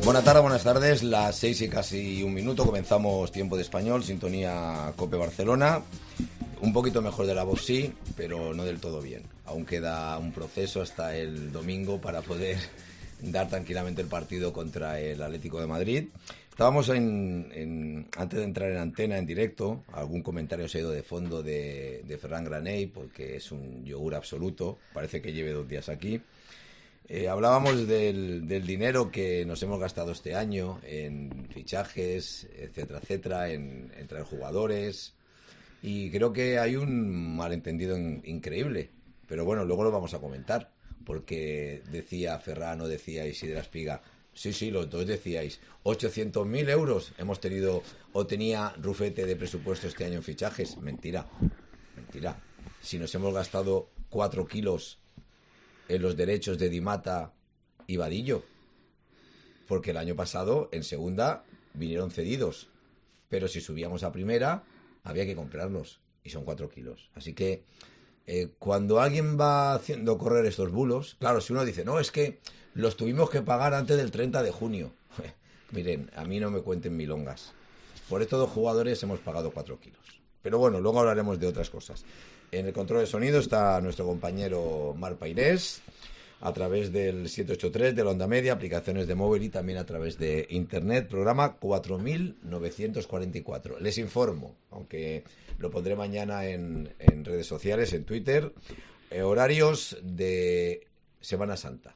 Buenas tardes, las 6 y casi un minuto, comenzamos Tiempo de Español, sintonía COPE Barcelona. Un poquito mejor de la voz sí, pero no del todo bien. Aún queda un proceso hasta el domingo para poder dar tranquilamente el partido contra el Atlético de Madrid. Estábamos antes de entrar en antena, en directo, algún comentario se ha ido de fondo de Ferran Granell, porque es un yogur absoluto, parece que lleve 2 días aquí. Hablábamos del dinero que nos hemos gastado este año en fichajes, etcétera, etcétera, en traer jugadores, y creo que hay un malentendido increíble, pero bueno, luego lo vamos a comentar, porque decía Ferran o decía Isidre Espiga, sí, los dos decíais, 800.000 euros hemos tenido, o tenía Rufete de presupuesto este año en fichajes. Mentira. Si nos hemos gastado 4 kilos en los derechos de Di Mata y Vadillo, porque el año pasado en segunda vinieron cedidos, pero si subíamos a primera había que comprarlos, y son 4 kilos. Así que cuando alguien va haciendo correr estos bulos, claro, si uno dice, no, es que los tuvimos que pagar antes del 30 de junio. Miren, a mí no me cuenten milongas. Por estos 2 jugadores hemos pagado 4 kilos. Pero bueno, luego hablaremos de otras cosas. En el control de sonido está nuestro compañero Marc Pairés, a través del 783 de la onda media, aplicaciones de móvil y también a través de internet, programa 4944. Les informo, aunque lo pondré mañana en redes sociales, en Twitter, horarios de Semana Santa.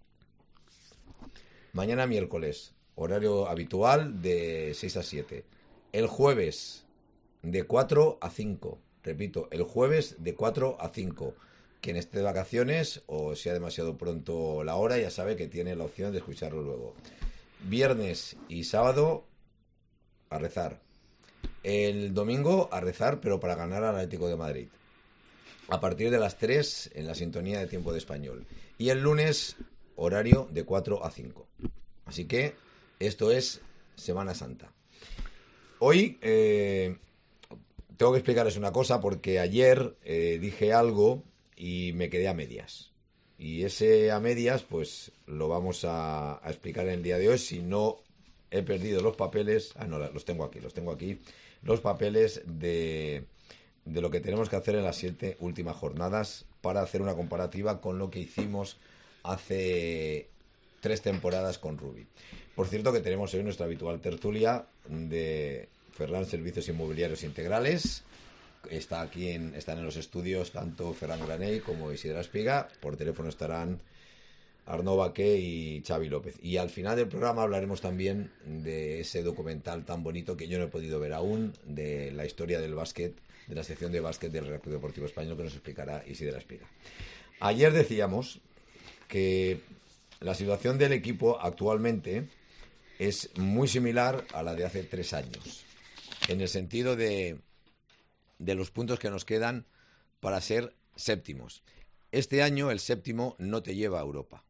Mañana miércoles, horario habitual de 6 a 7. El jueves, de 4 a 5. Repito, el jueves de 4 a 5. Quien esté de vacaciones o sea demasiado pronto la hora, ya sabe que tiene la opción de escucharlo luego. Viernes y sábado a rezar. El domingo a rezar, pero para ganar al Atlético de Madrid. A partir de las 3 en la sintonía de Tiempo de Español. Y el lunes, horario de 4 a 5. Así que esto es Semana Santa. Hoy tengo que explicarles una cosa, porque ayer dije algo y me quedé a medias. Y ese a medias, pues lo vamos a explicar en el día de hoy. Si no he perdido los papeles, no, los tengo aquí, los papeles de lo que tenemos que hacer en las 7 últimas jornadas para hacer una comparativa con lo que hicimos hace 3 temporadas con Rubi. Por cierto, que tenemos hoy nuestra habitual tertulia de Ferran Servicios Inmobiliarios Integrales. Están en los estudios tanto Ferran Granell como Isidre Espiga. Por teléfono estarán Arnaud Baqué y Xavi López. Y al final del programa hablaremos también de ese documental tan bonito que yo no he podido ver aún, de la historia del básquet, de la sección de básquet del Real Club Deportivo Español, que nos explicará Isidre Espiga. Ayer decíamos que la situación del equipo actualmente es muy similar a la de hace 3 años, en el sentido de los puntos que nos quedan para ser séptimos. Este año el séptimo no te lleva a Europa.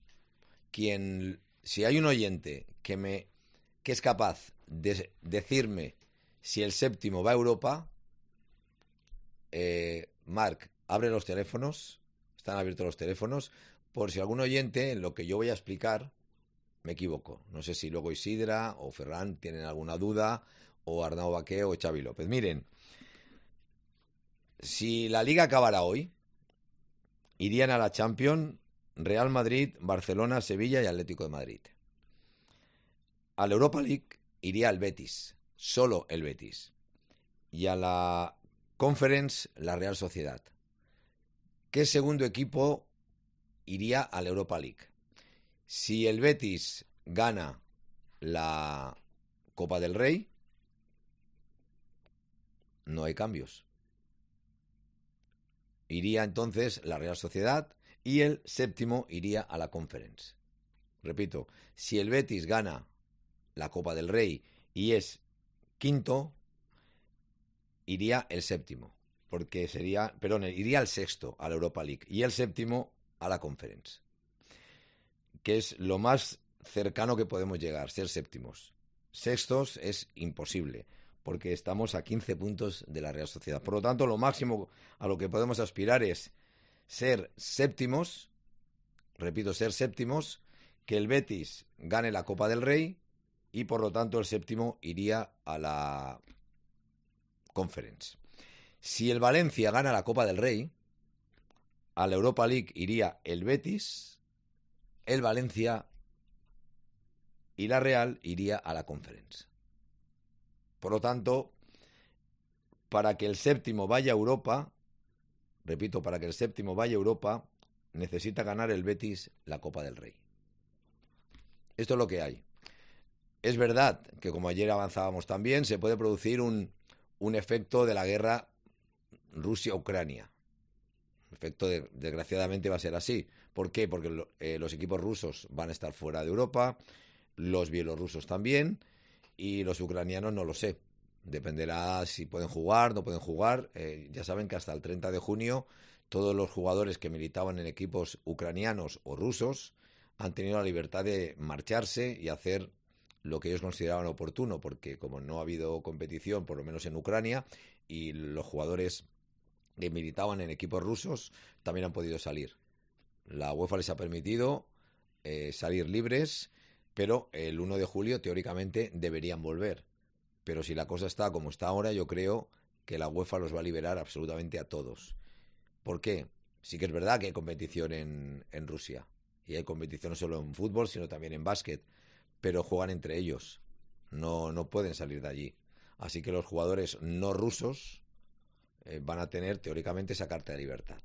Si hay un oyente que es capaz de decirme si el séptimo va a Europa, Marc, abre los teléfonos, están abiertos los teléfonos, por si algún oyente en lo que yo voy a explicar me equivoco. No sé si luego Isidra o Ferran tienen alguna duda, o Arnaud Baqué o Xavi López. Miren, si la Liga acabara hoy, irían a la Champions Real Madrid, Barcelona, Sevilla y Atlético de Madrid. A la Europa League iría el Betis, solo el Betis. Y a la Conference, la Real Sociedad. ¿Qué segundo equipo iría a la Europa League? Si el Betis gana la Copa del Rey, no hay cambios. Iría entonces la Real Sociedad y el séptimo iría a la Conference. Repito, si el Betis gana la Copa del Rey y es quinto, iría el séptimo, iría el sexto a la Europa League y el séptimo a la Conference, que es lo más cercano que podemos llegar, ser séptimos. Sextos es imposible, porque estamos a 15 puntos de la Real Sociedad. Por lo tanto, lo máximo a lo que podemos aspirar es ser séptimos, repito, ser séptimos, que el Betis gane la Copa del Rey y por lo tanto el séptimo iría a la Conference. Si el Valencia gana la Copa del Rey, a la Europa League iría el Betis, el Valencia y la Real iría a la Conference. Por lo tanto, para que el séptimo vaya a Europa, repito, para que el séptimo vaya a Europa, necesita ganar el Betis la Copa del Rey. Esto es lo que hay. Es verdad que, como ayer avanzábamos también, se puede producir un efecto de la guerra Rusia-Ucrania. El efecto, desgraciadamente, va a ser así. ¿Por qué? Porque los equipos rusos van a estar fuera de Europa, los bielorrusos también, y los ucranianos no lo sé. Dependerá si pueden jugar, no pueden jugar. Ya saben que hasta el 30 de junio todos los jugadores que militaban en equipos ucranianos o rusos han tenido la libertad de marcharse y hacer lo que ellos consideraban oportuno, porque como no ha habido competición, por lo menos en Ucrania, y los jugadores que militaban en equipos rusos también han podido salir. La UEFA les ha permitido salir libres, pero el 1 de julio teóricamente deberían volver. Pero si la cosa está como está ahora, yo creo que la UEFA los va a liberar absolutamente a todos. ¿Por qué? Sí que es verdad que hay competición en Rusia. Y hay competición no solo en fútbol, sino también en básquet. Pero juegan entre ellos. No pueden salir de allí. Así que los jugadores no rusos van a tener teóricamente esa carta de libertad.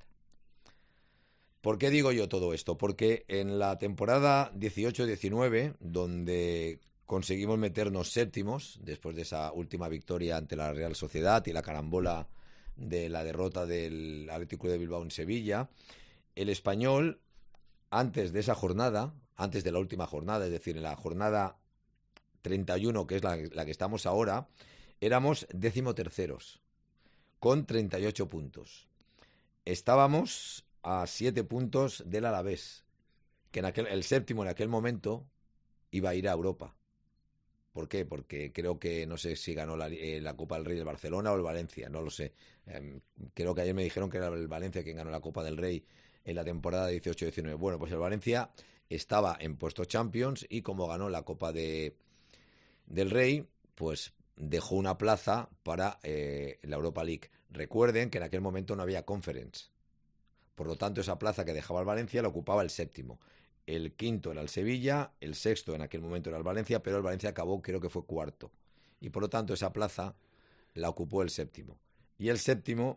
¿Por qué digo yo todo esto? Porque en la temporada 18-19, donde conseguimos meternos séptimos, después de esa última victoria ante la Real Sociedad y la carambola de la derrota del Atlético de Bilbao en Sevilla, el Español, antes de esa jornada, antes de la última jornada, es decir, en la jornada 31, que es la que estamos ahora, éramos 13º, con 38 puntos. Estábamos a 7 puntos del Alavés, que el séptimo en aquel momento iba a ir a Europa. ¿Por qué? Porque creo que, no sé si ganó la Copa del Rey el Barcelona o el Valencia, no lo sé. Creo que ayer me dijeron que era el Valencia quien ganó la Copa del Rey en la temporada 18-19. Bueno, pues el Valencia estaba en puesto Champions y como ganó la Copa del Rey, pues dejó una plaza para la Europa League. Recuerden que en aquel momento no había Conference. Por lo tanto, esa plaza que dejaba el Valencia la ocupaba el séptimo. El quinto era el Sevilla, el sexto en aquel momento era el Valencia, pero el Valencia acabó, creo que fue cuarto. Y por lo tanto, esa plaza la ocupó el séptimo. Y el séptimo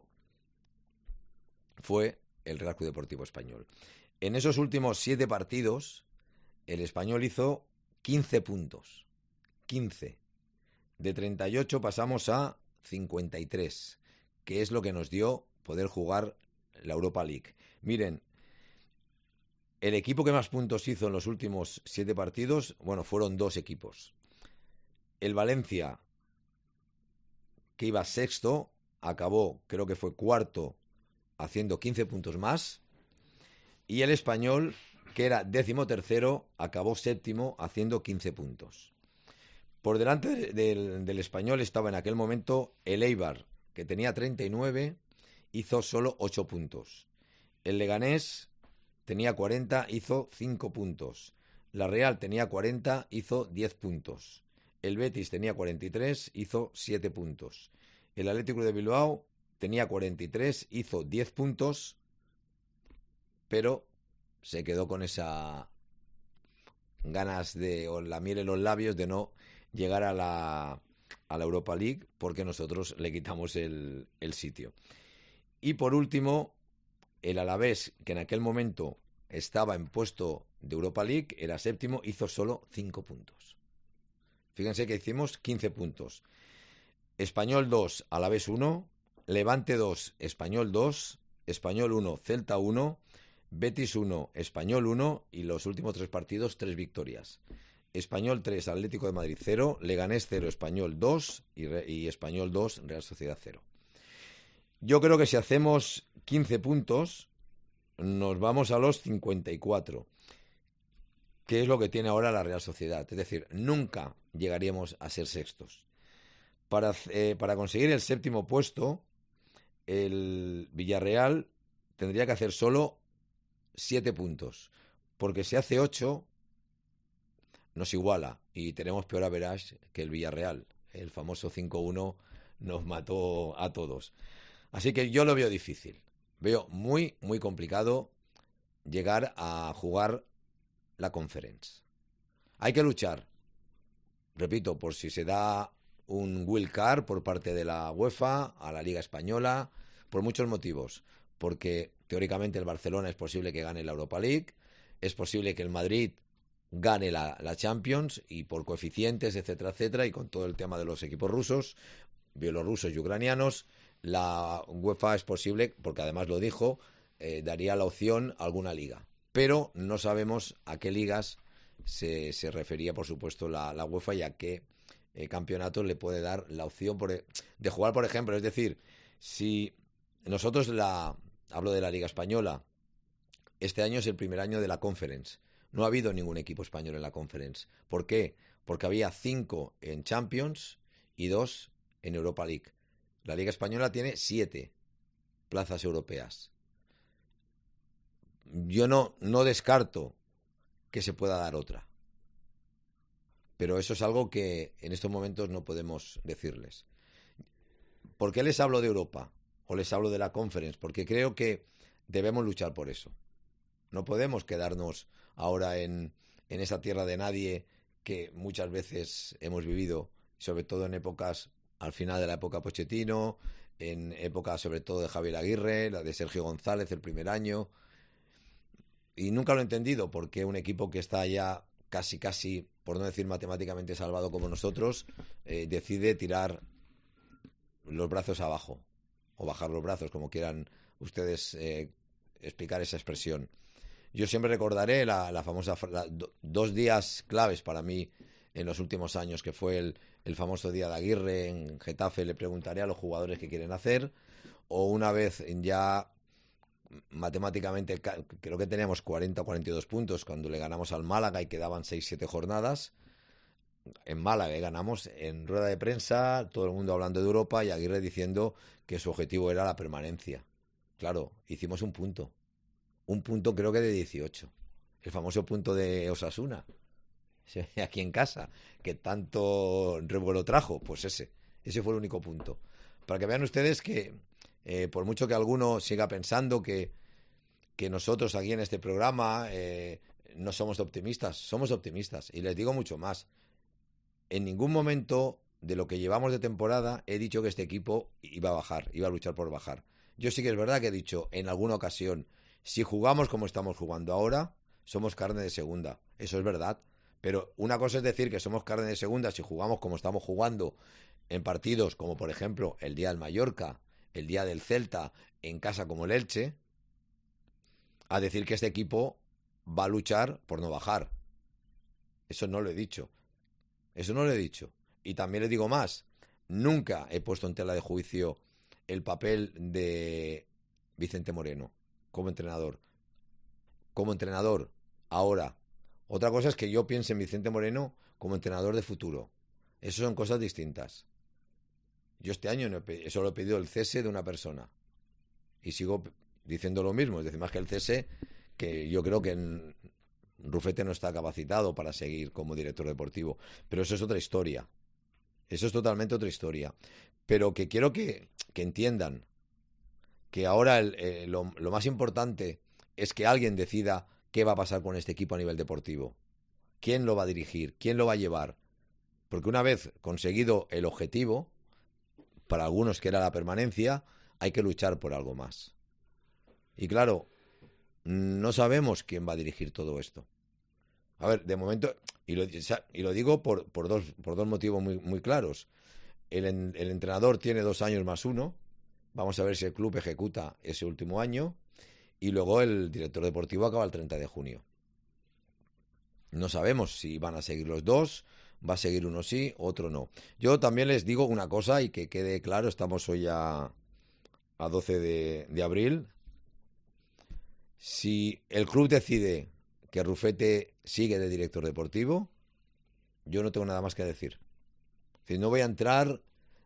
fue el Real Club Deportivo Español. En esos últimos 7 partidos, el Español hizo 15 puntos. 15. De 38 pasamos a 53, que es lo que nos dio poder jugar la Europa League. Miren, el equipo que más puntos hizo en los últimos 7 partidos, bueno, fueron 2 equipos. El Valencia, que iba sexto, acabó, creo que fue cuarto, haciendo 15 puntos más. Y el Español, que era 13º, acabó séptimo, haciendo 15 puntos. Por delante del Español estaba en aquel momento el Eibar, que tenía 39, hizo solo 8 puntos. El Leganés tenía 40, hizo 5 puntos. La Real tenía 40, hizo 10 puntos. El Betis tenía 43, hizo 7 puntos. El Atlético de Bilbao tenía 43, hizo 10 puntos, pero se quedó con esa ganas o la miel en los labios de no llegar a la Europa League, porque nosotros le quitamos el sitio. Y por último, el Alavés, que en aquel momento estaba en puesto de Europa League, era séptimo, hizo solo 5 puntos. Fíjense que hicimos 15 puntos. Español 2, Alavés 1, Levante 2, Español 2, Español 1, Celta 1, Betis 1, Español 1 y los últimos 3 partidos, 3 victorias. Español 3, Atlético de Madrid 0, Leganés 0, Español 2 y Español 2, Real Sociedad 0. Yo creo que si hacemos 15 puntos, nos vamos a los 54, que es lo que tiene ahora la Real Sociedad. Es decir, nunca llegaríamos a ser sextos. Para conseguir el séptimo puesto, el Villarreal tendría que hacer solo 7 puntos, porque si hace 8, nos iguala y tenemos peor average que el Villarreal. El famoso 5-1 nos mató a todos. Así que yo lo veo difícil. Veo muy, muy complicado llegar a jugar la Conference. Hay que luchar, repito, por si se da un wild card por parte de la UEFA a la Liga Española, por muchos motivos. Porque teóricamente el Barcelona es posible que gane la Europa League, es posible que el Madrid gane la Champions, y por coeficientes, etcétera, etcétera, y con todo el tema de los equipos rusos, bielorrusos y ucranianos, la UEFA es posible, porque además lo dijo, daría la opción a alguna liga. Pero no sabemos a qué ligas se refería, por supuesto, la UEFA, y a qué campeonatos le puede dar la opción de jugar, por ejemplo. Es decir, si nosotros hablo de la Liga Española, este año es el primer año de la Conference. No ha habido ningún equipo español en la Conference. ¿Por qué? Porque había 5 en Champions y 2 en Europa League. La Liga Española tiene 7 plazas europeas. Yo no descarto que se pueda dar otra. Pero eso es algo que en estos momentos no podemos decirles. ¿Por qué les hablo de Europa? O les hablo de la Conference, porque creo que debemos luchar por eso. No podemos quedarnos ahora en esa tierra de nadie que muchas veces hemos vivido, sobre todo en épocas, al final de la época Pochettino, en épocas sobre todo de Javier Aguirre, la de Sergio González el primer año. Y nunca lo he entendido, porque un equipo que está ya casi, por no decir matemáticamente salvado como nosotros, decide tirar los brazos abajo, o bajar los brazos, como quieran ustedes explicar esa expresión. Yo siempre recordaré la famosa 2 días claves para mí en los últimos años, que fue el famoso día de Aguirre en Getafe. Le preguntaré a los jugadores qué quieren hacer, o una vez ya matemáticamente creo que teníamos 40 o 42 puntos cuando le ganamos al Málaga y quedaban 6-7 jornadas. En Málaga ganamos, en rueda de prensa todo el mundo hablando de Europa y Aguirre diciendo que su objetivo era la permanencia. Claro, hicimos un punto creo que de 18, el famoso punto de Osasuna, aquí en casa, que tanto revuelo trajo. Pues ese fue el único punto, para que vean ustedes que por mucho que alguno siga pensando que nosotros aquí en este programa no somos optimistas, somos optimistas. Y les digo mucho más. En ningún momento de lo que llevamos de temporada he dicho que este equipo iba a bajar, iba a luchar por bajar. Yo sí que es verdad que he dicho en alguna ocasión, si jugamos como estamos jugando ahora, somos carne de segunda. Eso es verdad. Pero una cosa es decir que somos carne de segunda si jugamos como estamos jugando en partidos como, por ejemplo, el día del Mallorca, el día del Celta, en casa como el Elche, a decir que este equipo va a luchar por no bajar. Eso no lo he dicho. Y también le digo más. Nunca he puesto en tela de juicio el papel de Vicente Moreno como entrenador. Ahora. Otra cosa es que yo piense en Vicente Moreno como entrenador de futuro. Eso son cosas distintas. Yo este año solo he pedido el cese de una persona. Y sigo diciendo lo mismo. Es decir, más que el cese, que yo creo que Rufete no está capacitado para seguir como director deportivo. Pero eso es otra historia. Eso es totalmente otra historia. Pero que quiero que entiendan que ahora lo más importante es que alguien decida qué va a pasar con este equipo a nivel deportivo. ¿Quién lo va a dirigir? ¿Quién lo va a llevar? Porque una vez conseguido el objetivo, para algunos que era la permanencia, hay que luchar por algo más. Y claro, no sabemos quién va a dirigir todo esto. A ver, de momento, y lo digo por dos motivos muy claros. El entrenador tiene 2 años más 1. Vamos a ver si el club ejecuta ese último año. Y luego el director deportivo acaba el 30 de junio. No sabemos si van a seguir los dos, va a seguir uno sí, otro no. Yo también les digo una cosa, y que quede claro, estamos hoy a 12 de abril. Si el club decide que Rufete sigue de director deportivo, yo no tengo nada más que decir. Es decir, no voy a entrar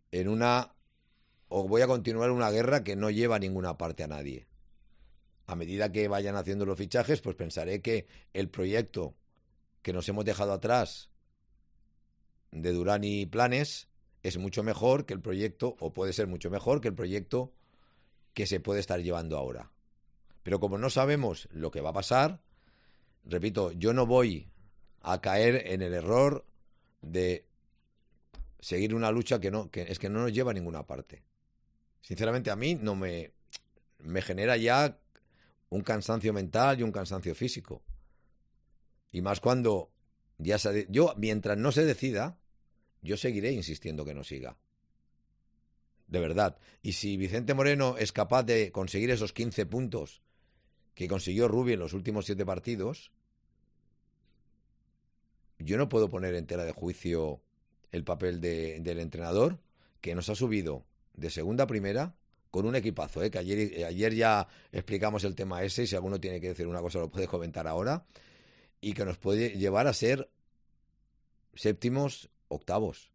o voy a continuar una guerra que no lleva a ninguna parte a nadie. A medida que vayan haciendo los fichajes, pues pensaré que el proyecto que nos hemos dejado atrás de Durán y Planes es mucho mejor que el proyecto, o puede ser mucho mejor que el proyecto que se puede estar llevando ahora. Pero como no sabemos lo que va a pasar, repito, yo no voy a caer en el error de seguir una lucha que no nos lleva a ninguna parte. Sinceramente, a mí no me genera ya un cansancio mental y un cansancio físico. Y más cuando yo, mientras no se decida, yo seguiré insistiendo que no siga. De verdad. Y si Vicente Moreno es capaz de conseguir esos 15 puntos que consiguió Rubi en los últimos 7 partidos, yo no puedo poner en tela de juicio el papel del entrenador, que nos ha subido de segunda a primera con un equipazo, que ayer ya explicamos el tema ese, y si alguno tiene que decir una cosa lo puede comentar ahora, y que nos puede llevar a ser séptimos, octavos.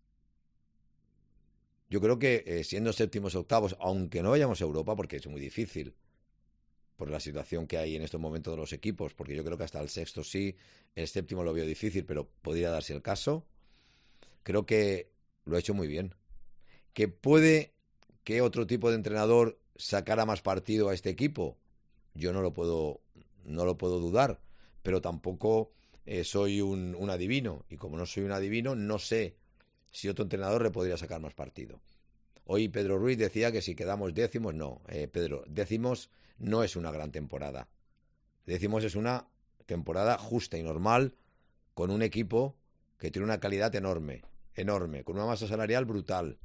Yo creo que siendo séptimos, octavos, aunque no vayamos a Europa, porque es muy difícil por la situación que hay en estos momentos de los equipos, porque yo creo que hasta el sexto sí, el séptimo lo veo difícil, pero podría darse el caso. Creo que lo ha hecho muy bien. ¿Que puede que otro tipo de entrenador sacara más partido a este equipo? Yo no lo puedo dudar, pero tampoco soy un adivino, y como no soy un adivino, no sé si otro entrenador le podría sacar más partido. Hoy Pedro Ruiz decía que si quedamos décimos, no. Pedro, décimos no es una gran temporada. Décimos es una temporada justa y normal, con un equipo que tiene una calidad enorme, con una masa salarial brutal.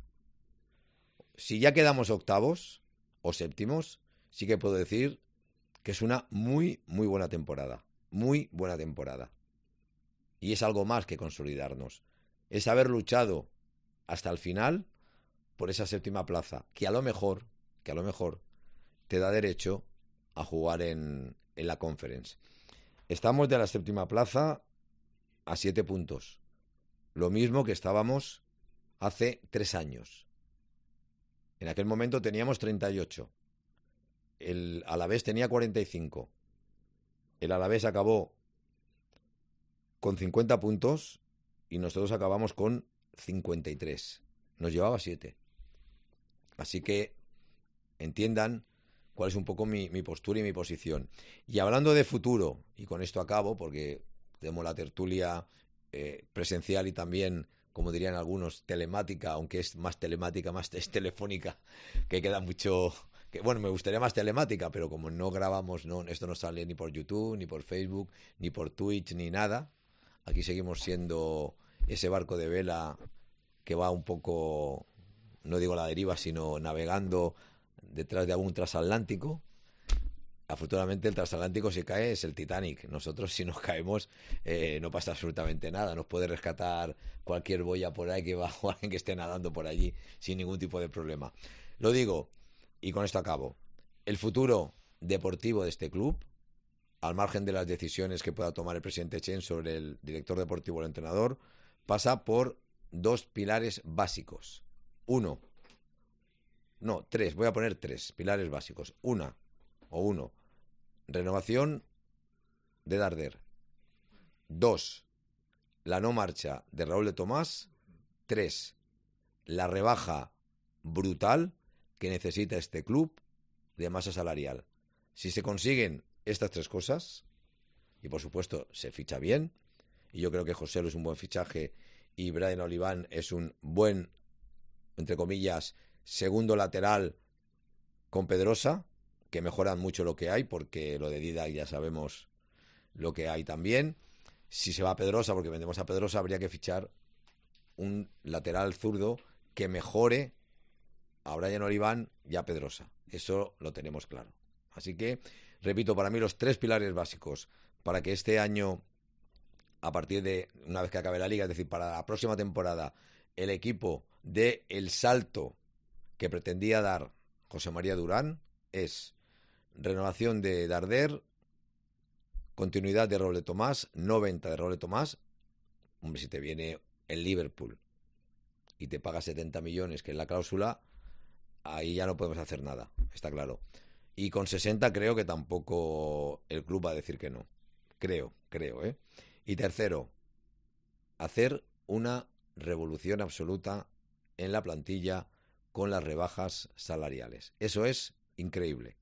Si ya quedamos octavos o séptimos, sí que puedo decir que es una muy, muy buena temporada. Muy buena temporada. Y es algo más que consolidarnos. Es haber luchado hasta el final por esa séptima plaza, que a lo mejor te da derecho a jugar en la Conference. Estamos de la séptima plaza a 7 puntos. Lo mismo que estábamos hace 3 años. En aquel momento teníamos 38. El Alavés tenía 45. El Alavés acabó con 50 puntos y nosotros acabamos con 53. Nos llevaba 7. Así que entiendan cuál es un poco mi postura y mi posición. Y hablando de futuro, y con esto acabo, porque tenemos la tertulia presencial y también, como dirían algunos, telemática, aunque es más telemática, más es telefónica, que queda mucho... Que, bueno, me gustaría más telemática, pero como no grabamos, esto no sale ni por YouTube, ni por Facebook, ni por Twitch, ni nada. Aquí seguimos siendo ese barco de vela que va un poco, no digo a la deriva, sino navegando detrás de algún transatlántico. Afortunadamente el transatlántico, si cae, es el Titanic. Nosotros, si nos caemos, no pasa absolutamente nada. Nos puede rescatar cualquier boya por ahí que va, o alguien que esté nadando por allí sin ningún tipo de problema. Lo digo, y con esto acabo. El futuro deportivo de este club, al margen de las decisiones que pueda tomar el presidente Chen sobre el director deportivo o el entrenador, pasa por 2 pilares básicos. Voy a poner 3 pilares básicos. Uno, renovación de Darder. 2, la no marcha de Raúl de Tomás. 3, la rebaja brutal que necesita este club de masa salarial. Si se consiguen estas 3 cosas, y por supuesto se ficha bien, y yo creo que José es un buen fichaje y Brian Oliván es un buen, entre comillas, segundo lateral con Pedrosa, que mejoran mucho lo que hay, porque lo de Didac ya sabemos lo que hay también. Si se va a Pedrosa, porque vendemos a Pedrosa, habría que fichar un lateral zurdo que mejore a Brian Oliván y a Pedrosa. Eso lo tenemos claro. Así que, repito, para mí los 3 pilares básicos para que este año, a partir de una vez que acabe la liga, es decir, para la próxima temporada, el equipo dé el salto que pretendía dar José María Durán, es renovación de Darder, continuidad de Raúl de Tomás, no venta de Raúl de Tomás. Hombre, si te viene el Liverpool y te paga 70 millones, que es la cláusula, ahí ya no podemos hacer nada, está claro. Y con 60 creo que tampoco el club va a decir que no. Creo, ¿eh? Y tercero, hacer una revolución absoluta en la plantilla con las rebajas salariales. Eso es increíble.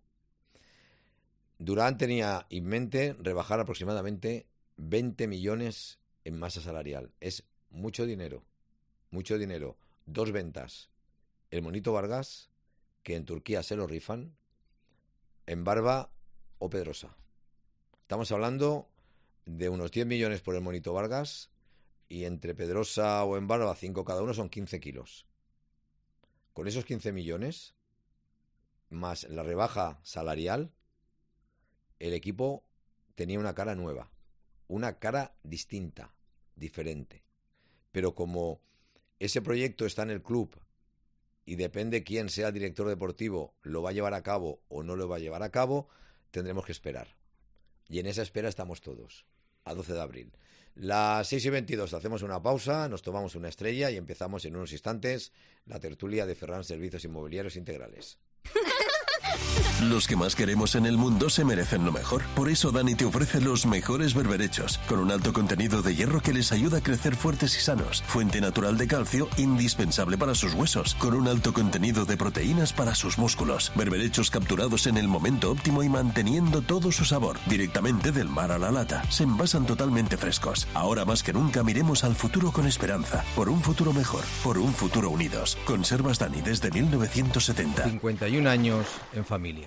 Durán tenía en mente rebajar aproximadamente 20 millones en masa salarial. Es mucho dinero, mucho dinero. 2 ventas. El Monito Vargas, que en Turquía se lo rifan, en Barba o Pedrosa. Estamos hablando de unos 10 millones por el Monito Vargas y entre Pedrosa o en Barba, 5 cada uno, son 15 kilos. Con esos 15 millones, más la rebaja salarial, el equipo tenía una cara nueva, una cara distinta, diferente. Pero como ese proyecto está en el club y depende quién sea el director deportivo, lo va a llevar a cabo o no lo va a llevar a cabo, tendremos que esperar. Y en esa espera estamos todos, a 12 de abril. Las 6:22 hacemos una pausa, nos tomamos una estrella y empezamos en unos instantes la tertulia de Ferran Servicios Inmobiliarios Integrales. Los que más queremos en el mundo se merecen lo mejor. Por eso Dani te ofrece los mejores berberechos, con un alto contenido de hierro que les ayuda a crecer fuertes y sanos. Fuente natural de calcio, indispensable para sus huesos, con un alto contenido de proteínas para sus músculos. Berberechos capturados en el momento óptimo y manteniendo todo su sabor, directamente del mar a la lata. Se envasan totalmente frescos. Ahora más que nunca miremos al futuro con esperanza. Por un futuro mejor, por un futuro unidos. Conservas Dani desde 1970. 51 años en familia.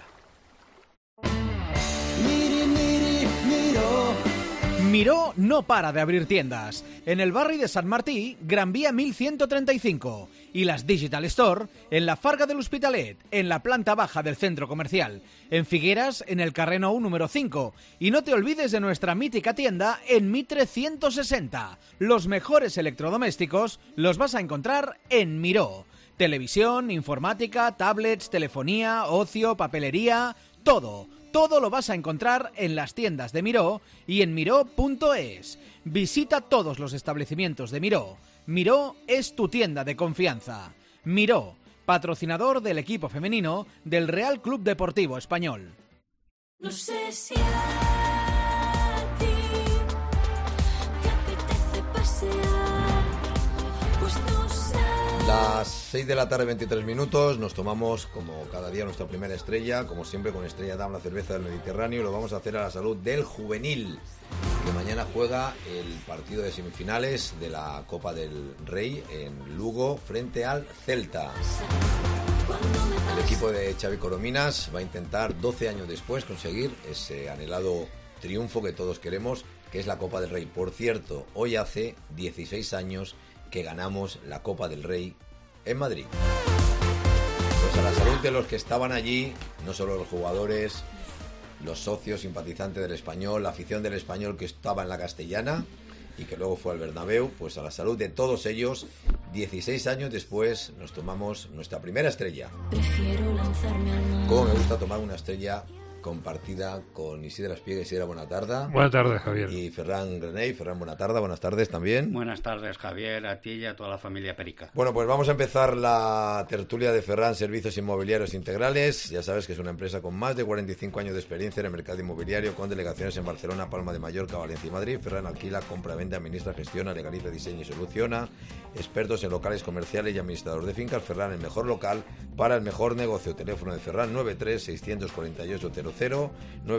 Miró no para de abrir tiendas. En el barri de Sant Martí, Gran Vía 1135. Y las Digital Store en la Farga de l'Hospitalet, en la planta baja del centro comercial. En Figueras, en el carrer Nou número 5. Y no te olvides de nuestra mítica tienda en Mitre 160. Los mejores electrodomésticos los vas a encontrar en Miró. Televisión, informática, tablets, telefonía, ocio, papelería, todo. Todo lo vas a encontrar en las tiendas de Miró y en miró.es. Visita todos los establecimientos de Miró. Miró es tu tienda de confianza. Miró, patrocinador del equipo femenino del Real Club Deportivo Español. No sé si a ti te apetece pasear, pues no sé. Las 6 de la tarde, 23 minutos, nos tomamos, como cada día, nuestra primera estrella, como siempre con Estrella Damm, la cerveza del Mediterráneo, y lo vamos a hacer a la salud del juvenil, que mañana juega el partido de semifinales de la Copa del Rey en Lugo frente al Celta. El equipo de Xavi Corominas va a intentar 12 años después conseguir ese anhelado triunfo que todos queremos, que es la Copa del Rey. Por cierto, hoy hace 16 años que ganamos la Copa del Rey en Madrid. Pues a la salud de los que estaban allí, no solo los jugadores, los socios, simpatizantes del Español, la afición del Español que estaba en la Castellana y que luego fue al Bernabéu, pues a la salud de todos ellos, 16 años después nos tomamos nuestra primera estrella. Prefiero lanzarme al mar. Como me gusta tomar una estrella compartida con Isidra Espiega. Isidra, buena tarde. Buenas tardes, Javier. Y Ferran Greney. Ferran, buena tarde. Buenas tardes también. Buenas tardes, Javier, a ti y a toda la familia Perica. Bueno, pues vamos a empezar la tertulia de Ferran Servicios Inmobiliarios Integrales. Ya sabes que es una empresa con más de 45 años de experiencia en el mercado inmobiliario, con delegaciones en Barcelona, Palma de Mallorca, Valencia y Madrid. Ferran alquila, compra, vende, administra, gestiona, legaliza, diseña y soluciona. Expertos en locales comerciales y administradores de fincas. Ferran, el mejor local para el mejor negocio. Teléfono de Ferran 93-648-00,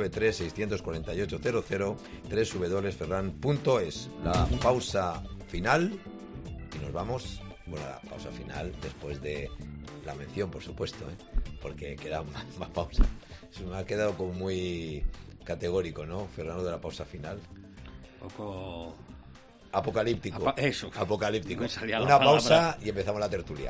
93-648-00, www.ferran.es. La pausa final y nos vamos. Bueno, la pausa final después de la mención, por supuesto, porque queda más pausa. Se me ha quedado como muy categórico, ¿no, Fernando, de la pausa final? Un poco... apocalíptico. Eso. Apocalíptico. Una pausa y empezamos la tertulia.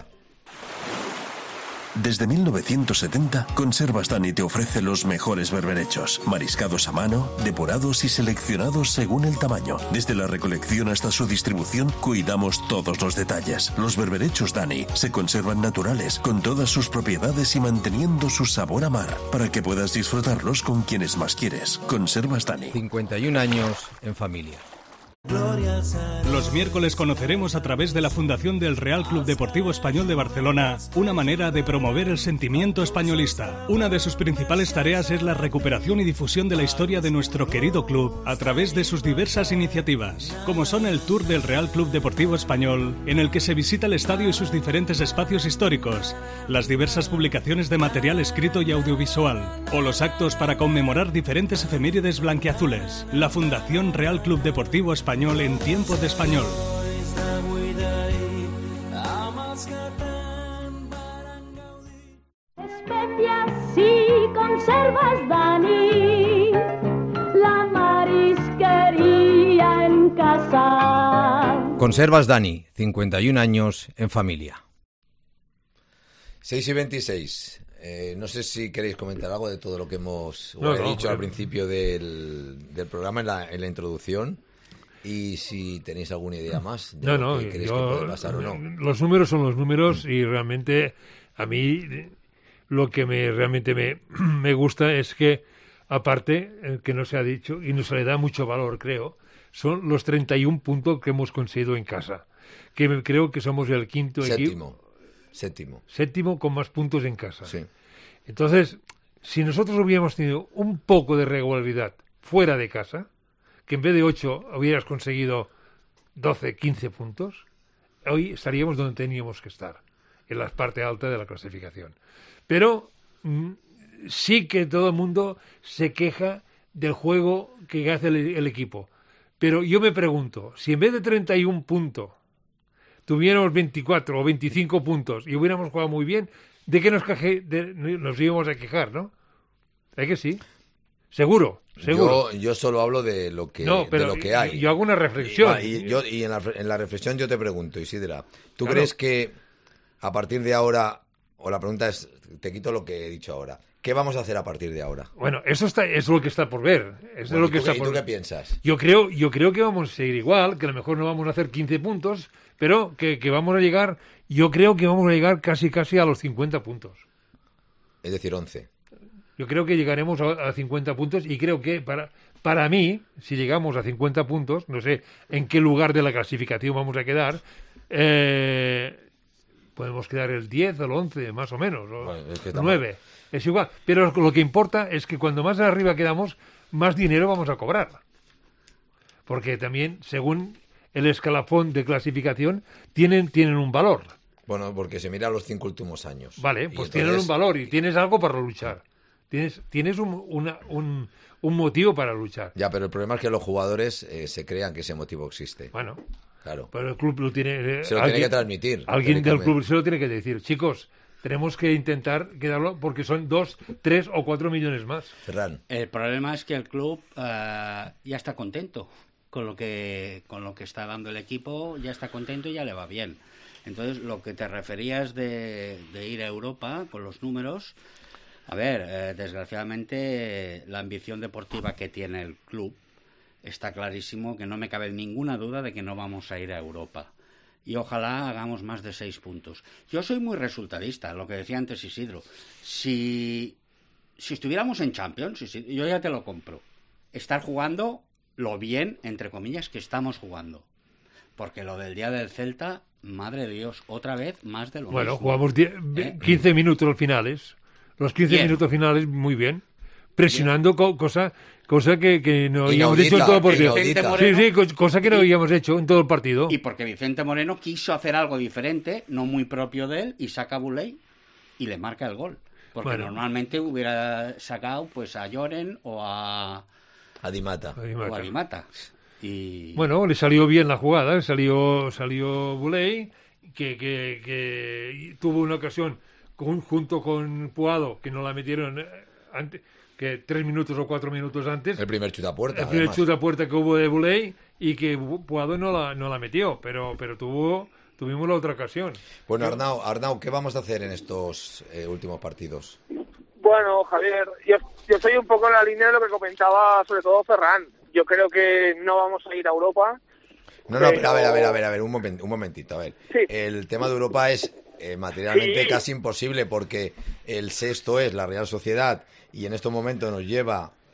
Desde 1970, Conservas Dani te ofrece los mejores berberechos, mariscados a mano, depurados y seleccionados según el tamaño. Desde la recolección hasta su distribución, cuidamos todos los detalles. Los berberechos Dani se conservan naturales, con todas sus propiedades y manteniendo su sabor a mar, para que puedas disfrutarlos con quienes más quieres. Conservas Dani. 51 años en familia. Gloria Los miércoles conoceremos a través de la Fundación del Real Club Deportivo Español de Barcelona una manera de promover el sentimiento españolista. Una de sus principales tareas es la recuperación y difusión de la historia de nuestro querido club a través de sus diversas iniciativas, como son el Tour del Real Club Deportivo Español, en el que se visita el estadio y sus diferentes espacios históricos, las diversas publicaciones de material escrito y audiovisual, o los actos para conmemorar diferentes efemérides blanquiazules. La Fundación Real Club Deportivo Español en tiempo de español. Especias y conservas, Dani, la marisquería en casa. Conservas Dani, 51 años en familia. 6:26. No sé si queréis comentar algo de todo lo que hemos dicho al principio del programa en la introducción. Y si tenéis alguna idea más de lo que queréis que puede pasar o no. Los números son los números y realmente a mí lo que realmente me gusta es que, aparte, que no se ha dicho y no se le da mucho valor, creo, son los 31 puntos que hemos conseguido en casa. Que creo que somos el quinto equipo. Séptimo con más puntos en casa. Sí. Entonces, si nosotros hubiéramos tenido un poco de regularidad fuera de casa, que en vez de 8 hubieras conseguido 12, 15 puntos, hoy estaríamos donde teníamos que estar, en la parte alta de la clasificación. Pero sí que todo el mundo se queja del juego que hace el equipo. Pero yo me pregunto, si en vez de 31 puntos tuviéramos 24 o 25 puntos y hubiéramos jugado muy bien, ¿de qué nos íbamos a quejar, no? ¿Es que sí? Seguro. Yo solo hablo de lo que hay. Yo hago una reflexión. Y en la reflexión yo te pregunto, Isidra, ¿tú crees que a partir de ahora, o la pregunta es, te quito lo que he dicho ahora, ¿qué vamos a hacer a partir de ahora? Bueno, es lo que está por ver. ¿Y tú qué piensas? Yo creo que vamos a seguir igual, que a lo mejor no vamos a hacer 15 puntos, pero que vamos a llegar, yo creo que vamos a llegar casi a los 50 puntos. Es decir, 11. Yo creo que llegaremos a 50 puntos y creo que para mí, si llegamos a 50 puntos, no sé en qué lugar de la clasificación vamos a quedar, podemos quedar el 10 o el 11, más o menos, o el 9. Es igual. Pero lo que importa es que cuando más arriba quedamos, más dinero vamos a cobrar. Porque también, según el escalafón de clasificación, tienen un valor. Bueno, porque se mira los 5 últimos años. Vale, pues tienen un valor y tienes algo para luchar. Tienes un motivo para luchar. Ya, pero el problema es que los jugadores se crean que ese motivo existe. Bueno, claro. Pero el club lo tiene... se lo tiene que transmitir. Alguien del club se lo tiene que decir. Chicos, tenemos que intentar quedarlo porque son 2, 3 o 4 millones más. Ferran. El problema es que el club ya está contento con lo que está dando el equipo, ya está contento y ya le va bien. Entonces, lo que te referías de ir a Europa con los números... A ver, desgraciadamente la ambición deportiva que tiene el club está clarísimo que no me cabe ninguna duda de que no vamos a ir a Europa. Y ojalá hagamos más de 6 puntos. Yo soy muy resultadista, lo que decía antes Isidro. Si estuviéramos en Champions, yo ya te lo compro. Estar jugando lo bien, entre comillas, que estamos jugando. Porque lo del día del Celta, madre de Dios, otra vez más de lo mismo. Bueno, jugamos 15 minutos los finales. Los 15 minutos finales, muy bien. Presionando, cosa que no habíamos hecho en todo el partido. Sí, cosa que no habíamos hecho en todo el partido. Y porque Vicente Moreno quiso hacer algo diferente, no muy propio de él, y saca a Buley y le marca el gol. Porque normalmente hubiera sacado pues a Lloren o a Di Mata. O a Di Mata. Y... Bueno, le salió bien la jugada, salió Buley, que tuvo una ocasión junto con Puado, que no la metieron antes, que 3 minutos o 4 minutos antes. El primer chute a puerta. El primer chute a puerta que hubo de Buley y que Puado no la metió, pero tuvimos la otra ocasión. Bueno, Arnau, ¿qué vamos a hacer en estos últimos partidos? Bueno, Javier, yo estoy un poco en la línea de lo que comentaba sobre todo Ferran. Yo creo que no vamos a ir a Europa. No, pero a ver, un momentito, a ver. Sí. El tema de Europa es materialmente casi imposible porque el sexto es la Real Sociedad y en estos momentos nos lleva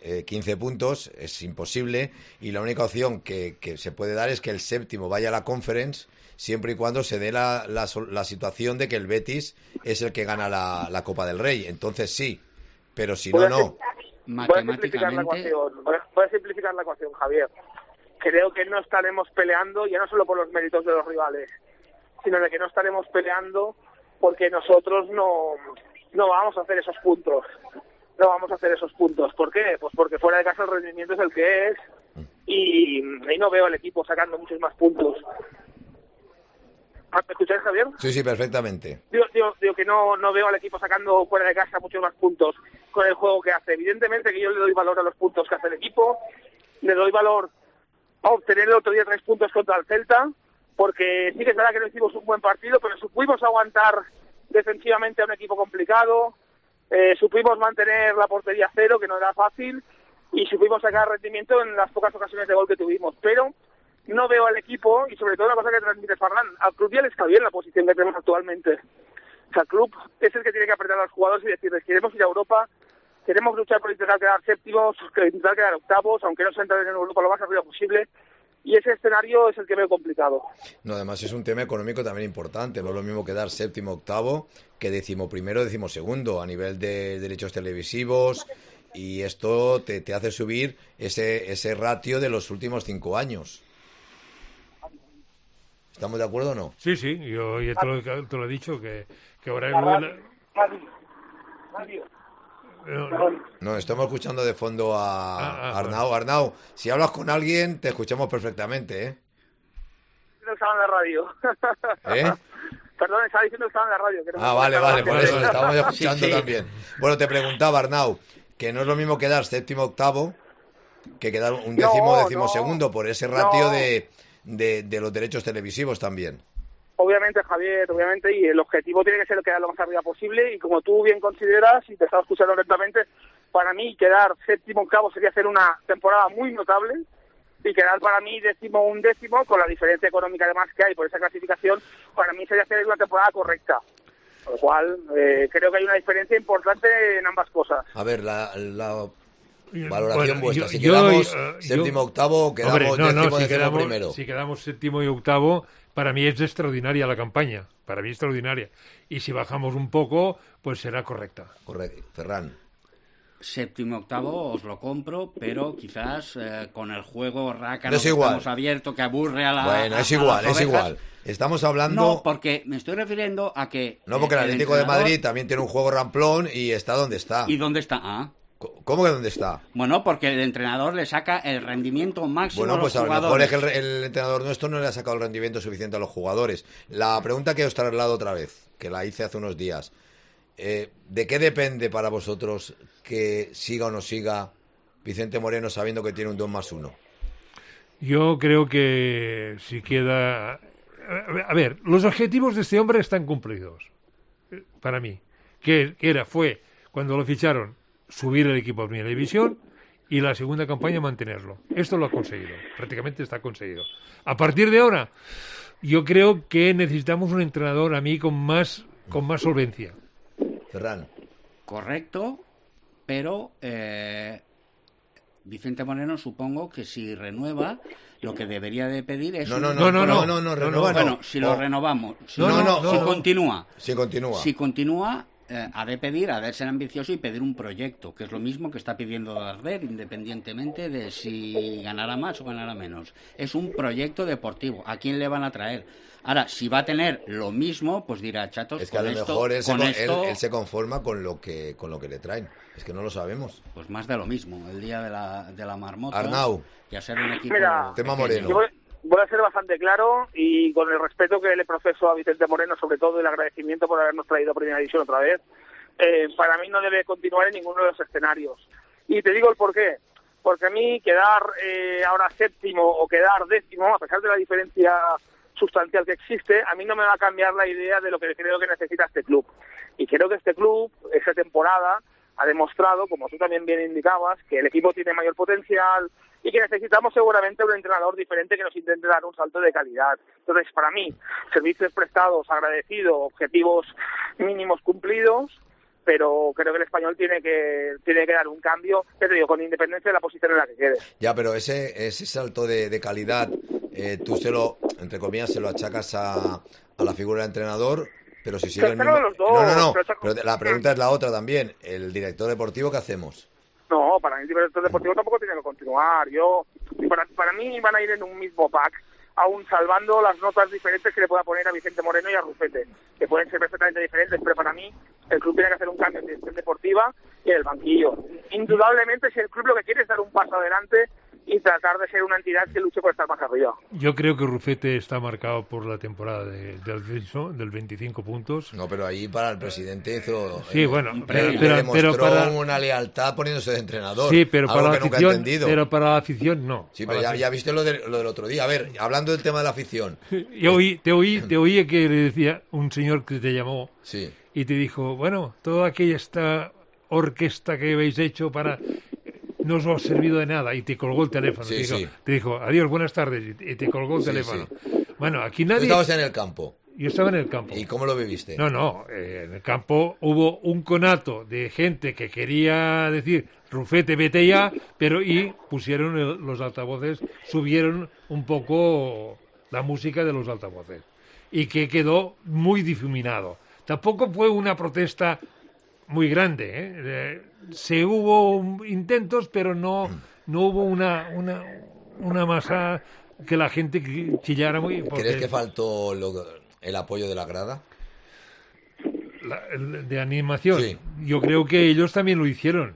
15 puntos, es imposible, y la única opción que se puede dar es que el séptimo vaya a la Conference, siempre y cuando se dé la situación de que el Betis es el que gana la Copa del Rey. Entonces sí, pero si no, no. Voy a simplificar la ecuación, Javier. Creo que no estaremos peleando, ya no solo por los méritos de los rivales, sino de que no estaremos peleando porque nosotros no vamos a hacer esos puntos. No vamos a hacer esos puntos. ¿Por qué? Pues porque fuera de casa el rendimiento es el que es y no veo al equipo sacando muchos más puntos. ¿Me escucháis, Javier? Sí, perfectamente. Digo que no veo al equipo sacando fuera de casa muchos más puntos con el juego que hace. Evidentemente que yo le doy valor a los puntos que hace el equipo, le doy valor a obtener el otro día 3 puntos contra el Celta, porque sí que es verdad que no hicimos un buen partido, pero supimos aguantar defensivamente a un equipo complicado, supimos mantener la portería cero, que no era fácil, y supimos sacar rendimiento en las pocas ocasiones de gol que tuvimos, pero no veo al equipo, y sobre todo una cosa que transmite Ferran, al club ya le está bien la posición que tenemos actualmente. O sea, el club es el que tiene que apretar a los jugadores y decirles, queremos ir a Europa, queremos luchar por intentar quedar séptimos, intentar quedar octavos, aunque no se entre en Europa lo más arriba posible, y ese escenario es el que veo complicado. No, además es un tema económico también importante, no es lo mismo quedar séptimo, octavo, que 11º, 12º, a nivel de derechos televisivos, y esto te hace subir ese ratio de los últimos 5 años. ¿Estamos de acuerdo o no? Sí, yo ya te lo he dicho, que ahora... No, estamos escuchando de fondo a Arnau. Bueno. Arnau, si hablas con alguien, te escuchamos perfectamente, ¿eh? Estaba en la radio. ¿Eh? Perdón, estaba diciendo que estaba en la radio. Vale, por eso estábamos escuchando también. Bueno, te preguntaba, Arnau, que no es lo mismo quedar séptimo, octavo, que quedar un décimo segundo, por ese ratio de los derechos televisivos también. Obviamente, Javier, y el objetivo tiene que ser quedar lo más arriba posible, y como tú bien consideras, y te estaba escuchando lentamente, para mí quedar séptimo, octavo sería hacer una temporada muy notable, y quedar para mí décimo, undécimo, con la diferencia económica además que hay por esa clasificación, para mí sería hacer una temporada correcta. Con lo cual, creo que hay una diferencia importante en ambas cosas. A ver, la valoración vuestra, si quedamos séptimo, octavo, o quedamos décimo, primero. Si quedamos séptimo y octavo, para mí es extraordinaria la campaña, para mí extraordinaria. Y si bajamos un poco, pues será correcta. Correcto. Ferran. Séptimo, octavo, os lo compro, pero quizás con el juego rácano no es que igual. Estamos abierto, que aburre a la... Bueno, es igual. Estamos hablando... No, porque me estoy refiriendo a que... No, porque el Atlético de Madrid también tiene un juego ramplón y está donde está. ¿Y dónde está? ¿Cómo que dónde está? Bueno, porque el entrenador le saca el rendimiento máximo a los pues a jugadores. lo mejor es que el entrenador nuestro no le ha sacado el rendimiento suficiente a los jugadores. La pregunta que os traslado otra vez, que la hice hace unos días, ¿de qué depende para vosotros que siga o no siga Vicente Moreno sabiendo que tiene un 2+1? Yo creo que si queda... A ver, los objetivos de este hombre están cumplidos, para mí. Fue, cuando lo ficharon, subir el equipo a primera división, y la segunda campaña mantenerlo. Esto lo ha conseguido, prácticamente está conseguido. A partir de ahora, yo creo que necesitamos un entrenador, a mí, con más solvencia. Ferran. Correcto, pero Vicente Moreno, supongo que si renueva, lo que debería de pedir es... No, Bueno, si lo renovamos, si continúa. Si continúa, ha de ser ambicioso y pedir un proyecto, que es lo mismo que está pidiendo Darder, independientemente de si ganará más o ganará menos. Es un proyecto deportivo. ¿A quién le van a traer? Ahora, si va a tener lo mismo, pues dirá, chatos, es que a lo mejor él se conforma con lo que le traen. Es que no lo sabemos. Pues más de lo mismo. El día de la marmota. Arnau. Y a ser un equipo... Mira, tema Moreno. Yo voy a ser bastante claro, y con el respeto que le proceso a Vicente Moreno, sobre todo el agradecimiento por habernos traído a Primera División otra vez, para mí no debe continuar en ninguno de los escenarios. Y te digo el porqué. Porque a mí quedar ahora séptimo o quedar décimo, a pesar de la diferencia sustancial que existe, a mí no me va a cambiar la idea de lo que creo que necesita este club. Y creo que este club, esta temporada, ha demostrado, como tú también bien indicabas, que el equipo tiene mayor potencial y que necesitamos seguramente un entrenador diferente que nos intente dar un salto de calidad. Entonces, para mí, servicios prestados, agradecido, objetivos mínimos cumplidos, pero creo que el Español tiene que dar un cambio, ya te digo, con independencia de la posición en la que quede. Ya, pero ese salto de calidad, tú entre comillas, se lo achacas a la figura del entrenador, pero si sigue el mismo... Los dos, No, pero la pregunta es la otra también. ¿El director deportivo qué hacemos? No, para mí el director deportivo tampoco tiene que continuar. Para mí van a ir en un mismo pack, aún salvando las notas diferentes que le pueda poner a Vicente Moreno y a Rufete, que pueden ser perfectamente diferentes, pero para mí el club tiene que hacer un cambio en dirección deportiva y en el banquillo. Indudablemente, si el club lo que quiere es dar un paso adelante y tratar de ser una entidad que luche por estar más arriba. Yo creo que Rufete está marcado por la temporada del 25 puntos. No, pero ahí para el presidente hizo... Sí, bueno, demostró para una lealtad poniéndose de entrenador. Sí, pero algo para la que nunca he afición, entendido. pero para la afición no. Sí, pero ya viste lo del otro día. A ver, hablando del tema de la afición. Te oí que le decía un señor que te llamó sí. Y te dijo, bueno, toda esta orquesta que habéis hecho no os ha servido de nada, y te colgó el teléfono. Sí, te dijo, adiós, buenas tardes, y te colgó el teléfono. Sí. Bueno, aquí nadie... Tú estabas en el campo. Yo estaba en el campo. ¿Y cómo lo viviste? No, en el campo hubo un conato de gente que quería decir, Rufete, vete ya, y pusieron los altavoces, subieron un poco la música de los altavoces, y que quedó muy difuminado. Tampoco fue una protesta muy grande, se hubo intentos, pero no hubo una masa que la gente chillara muy. ¿Crees que faltó el apoyo de la grada? De animación. Sí. Yo creo que ellos también lo hicieron.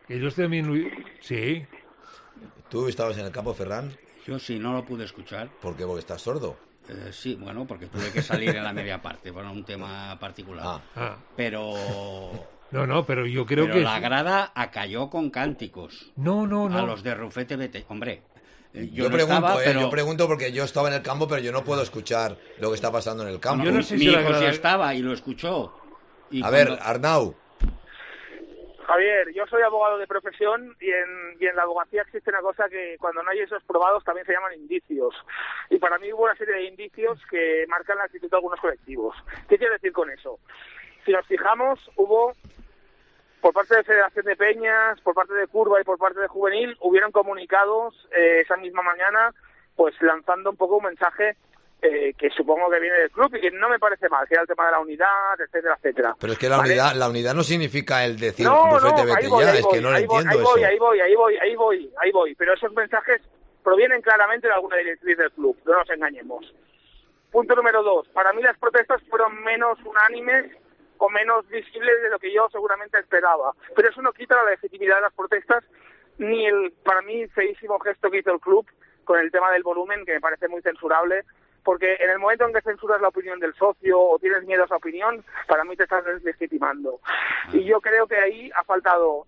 Sí. ¿Tú estabas en el campo, Ferran? Yo sí, no lo pude escuchar. ¿Por qué? ¿Porque estás sordo? Sí, bueno, porque tuve que salir en la media parte, bueno, un tema particular. Pero... No, pero yo creo que... la grada acalló con cánticos. No. A los de Rufete, vete. Hombre, yo pregunto porque yo estaba en el campo, pero yo no puedo escuchar lo que está pasando en el campo. Yo no sé si mi hijo sí estaba y lo escuchó. Ver, Arnau. Javier, yo soy abogado de profesión y en la abogacía existe una cosa que cuando no hay esos probados también se llaman indicios. Y para mí hubo una serie de indicios que marcan la actitud de algunos colectivos. ¿Qué quiero decir con eso? Si nos fijamos, hubo, por parte de Federación de Peñas, por parte de Curva y por parte de Juvenil, hubieron comunicados esa misma mañana, pues lanzando un poco un mensaje que supongo que viene del club y que no me parece mal, que era el tema de la unidad, etcétera, etcétera. Pero es que la unidad no significa el decir Rufete, vete ya, es que no lo entiendo eso. Ahí voy, pero esos mensajes provienen claramente de alguna directriz del club, no nos engañemos. Punto número 2, para mí las protestas fueron menos unánimes o menos visibles de lo que yo seguramente esperaba, pero eso no quita la legitimidad de las protestas ni el, para mí, feísimo gesto que hizo el club con el tema del volumen, que me parece muy censurable, porque en el momento en que censuras la opinión del socio o tienes miedo a esa opinión, para mí te estás deslegitimando. Y yo creo que ahí ha faltado...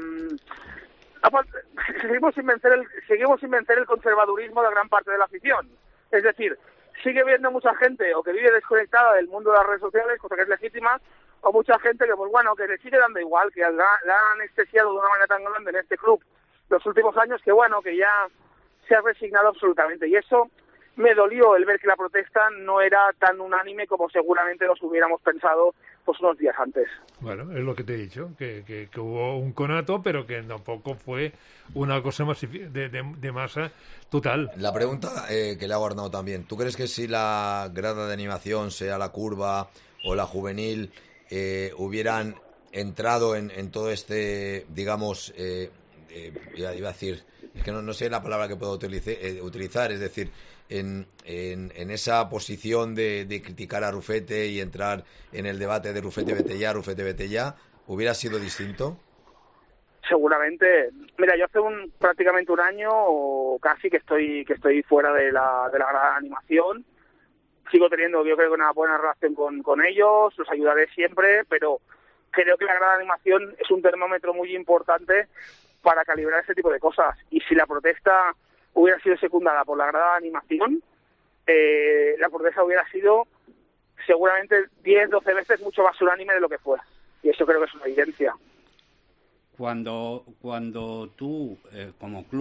seguimos sin vencer el conservadurismo de gran parte de la afición. Es decir, sigue viendo mucha gente o que vive desconectada del mundo de las redes sociales, cosa que es legítima, o mucha gente que, pues bueno, que le sigue dando igual, que la han anestesiado de una manera tan grande en este club los últimos años, que bueno, que ya se ha resignado absolutamente. Y eso me dolió, el ver que la protesta no era tan unánime como seguramente nos hubiéramos pensado pues unos días antes. Bueno, es lo que te he dicho, que hubo un conato, pero que tampoco fue una cosa de masa total. La pregunta que le hago a Arnau también, ¿tú crees que si la grada de animación, sea la Curva o la Juvenil, hubieran entrado en todo este, digamos, iba a decir, es que no sé la palabra que puedo utilizar, es decir, en esa posición de criticar a Rufete y entrar en el debate de Rufete vete ya, ¿hubiera sido distinto? Seguramente. Mira, yo hace prácticamente un año o casi que estoy fuera de la grada de animación. Sigo teniendo, yo creo, una buena relación con ellos, los ayudaré siempre, pero creo que la grada de animación es un termómetro muy importante para calibrar ese tipo de cosas. Y si la protesta hubiera sido secundada por la grada de animación, la protesta hubiera sido seguramente 10-12 veces mucho más unánime de lo que fue. Y eso creo que es una evidencia. Cuando tú, como club,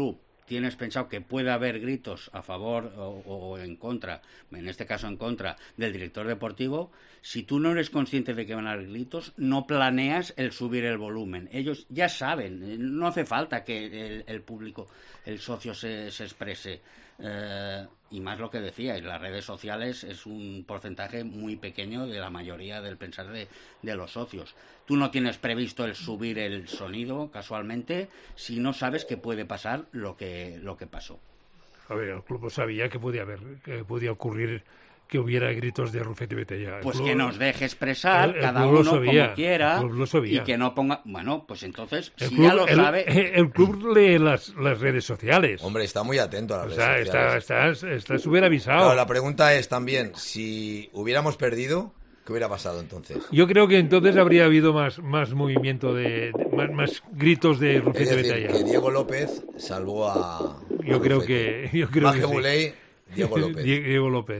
tienes pensado que puede haber gritos a favor o en contra, en este caso en contra del director deportivo, si tú no eres consciente de que van a haber gritos, no planeas el subir el volumen. Ellos ya saben, no hace falta que el público, el socio se exprese. Y más lo que decíais, las redes sociales es un porcentaje muy pequeño de la mayoría del pensar de los socios. Tú no tienes previsto el subir el sonido casualmente si no sabes que puede pasar lo que pasó. A ver, el club sabía que podía ocurrir que hubiera gritos de Rufete vete ya. Pues que nos deje expresar cada uno como quiera y que no ponga... Bueno, pues entonces, si ya lo sabe... El club lee las redes sociales. Hombre, está muy atento a las redes sociales. Está súper avisado. Claro, la pregunta es también, si hubiéramos perdido, ¿qué hubiera pasado entonces? Yo creo que entonces habría habido más movimiento, más gritos de Rufete vete ya. Que Diego López salvó a... Yo creo que Más que sí. Muley, Diego López. Diego López.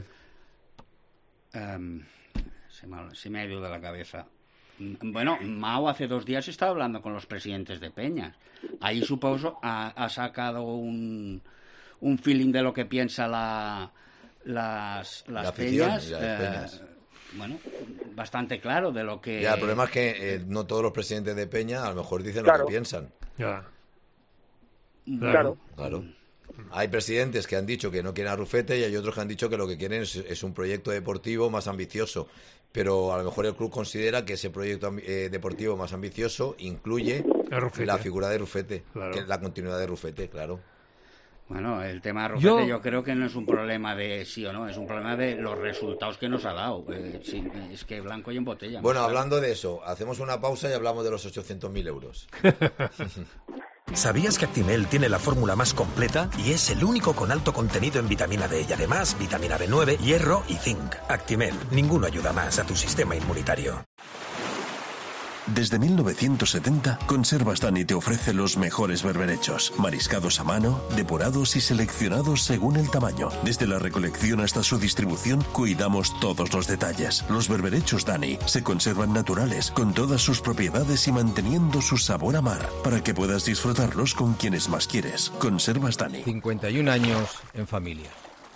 Se me ha ido de la cabeza. Bueno, Mao hace 2 días estaba hablando con los presidentes de peñas. Ahí supongo ha sacado un feeling de lo que piensa las peñas. Bueno, bastante claro de lo que... Ya, el problema es que no todos los presidentes de peña a lo mejor dicen lo que piensan. Ya. Claro. Hay presidentes que han dicho que no quieren a Rufete y hay otros que han dicho que lo que quieren es un proyecto deportivo más ambicioso. Pero a lo mejor el club considera que ese proyecto deportivo más ambicioso incluye la figura de Rufete, que es la continuidad de Rufete, claro. Bueno, el tema de Rufete yo creo que no es un problema de sí o no, es un problema de los resultados que nos ha dado. Es que blanco y en botella. Bueno, hablando de eso, hacemos una pausa y hablamos de los 800.000 euros. ¿Sabías que Actimel tiene la fórmula más completa y es el único con alto contenido en vitamina D y además vitamina B9, hierro y zinc? Actimel, ninguno ayuda más a tu sistema inmunitario. Desde 1970, Conservas Dani te ofrece los mejores berberechos, mariscados a mano, depurados y seleccionados según el tamaño. Desde la recolección hasta su distribución, cuidamos todos los detalles. Los berberechos Dani se conservan naturales, con todas sus propiedades y manteniendo su sabor a mar, para que puedas disfrutarlos con quienes más quieres. Conservas Dani. 51 años en familia.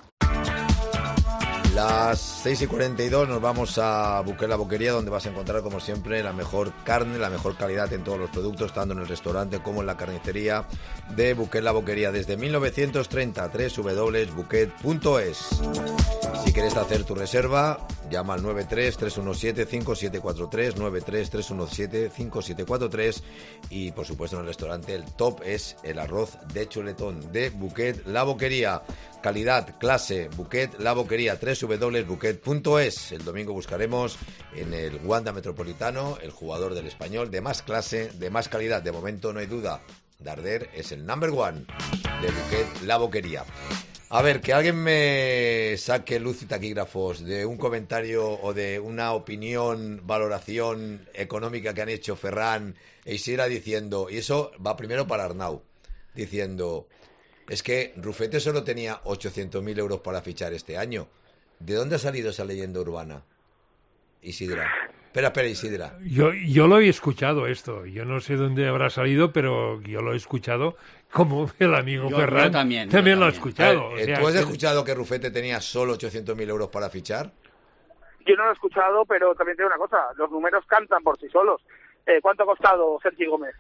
Las 6:42 nos vamos a Buquet La Boquería, donde vas a encontrar, como siempre, la mejor carne, la mejor calidad en todos los productos, tanto en el restaurante como en la carnicería de Buquet La Boquería. Desde 1930, www.buquet.es. Si quieres hacer tu reserva, llama al 93-317-5743, 93-317-5743 y, por supuesto, en el restaurante el top es el arroz de chuletón de Buquet La Boquería. Calidad, clase, Buquet La Boquería, www.buquet.es. El domingo buscaremos en el Wanda Metropolitano el jugador del Español de más clase, de más calidad. De momento no hay duda, Darder es el number one de Buquet La Boquería. A ver, que alguien me saque luz y taquígrafos de un comentario o de una opinión, valoración económica que han hecho Ferran e Isidra diciendo, y eso va primero para Arnau, diciendo, es que Rufete solo tenía 800.000 euros para fichar este año. ¿De dónde ha salido esa leyenda urbana, Isidra? Espera, Isidra. Yo lo he escuchado esto. Yo no sé dónde habrá salido, pero yo lo he escuchado como el amigo Ferran. Yo también lo he escuchado. ¿Tú has escuchado que Rufete tenía solo 800.000 euros para fichar? Yo no lo he escuchado, pero también te digo una cosa. Los números cantan por sí solos. ¿Cuánto ha costado Sergi Gómez?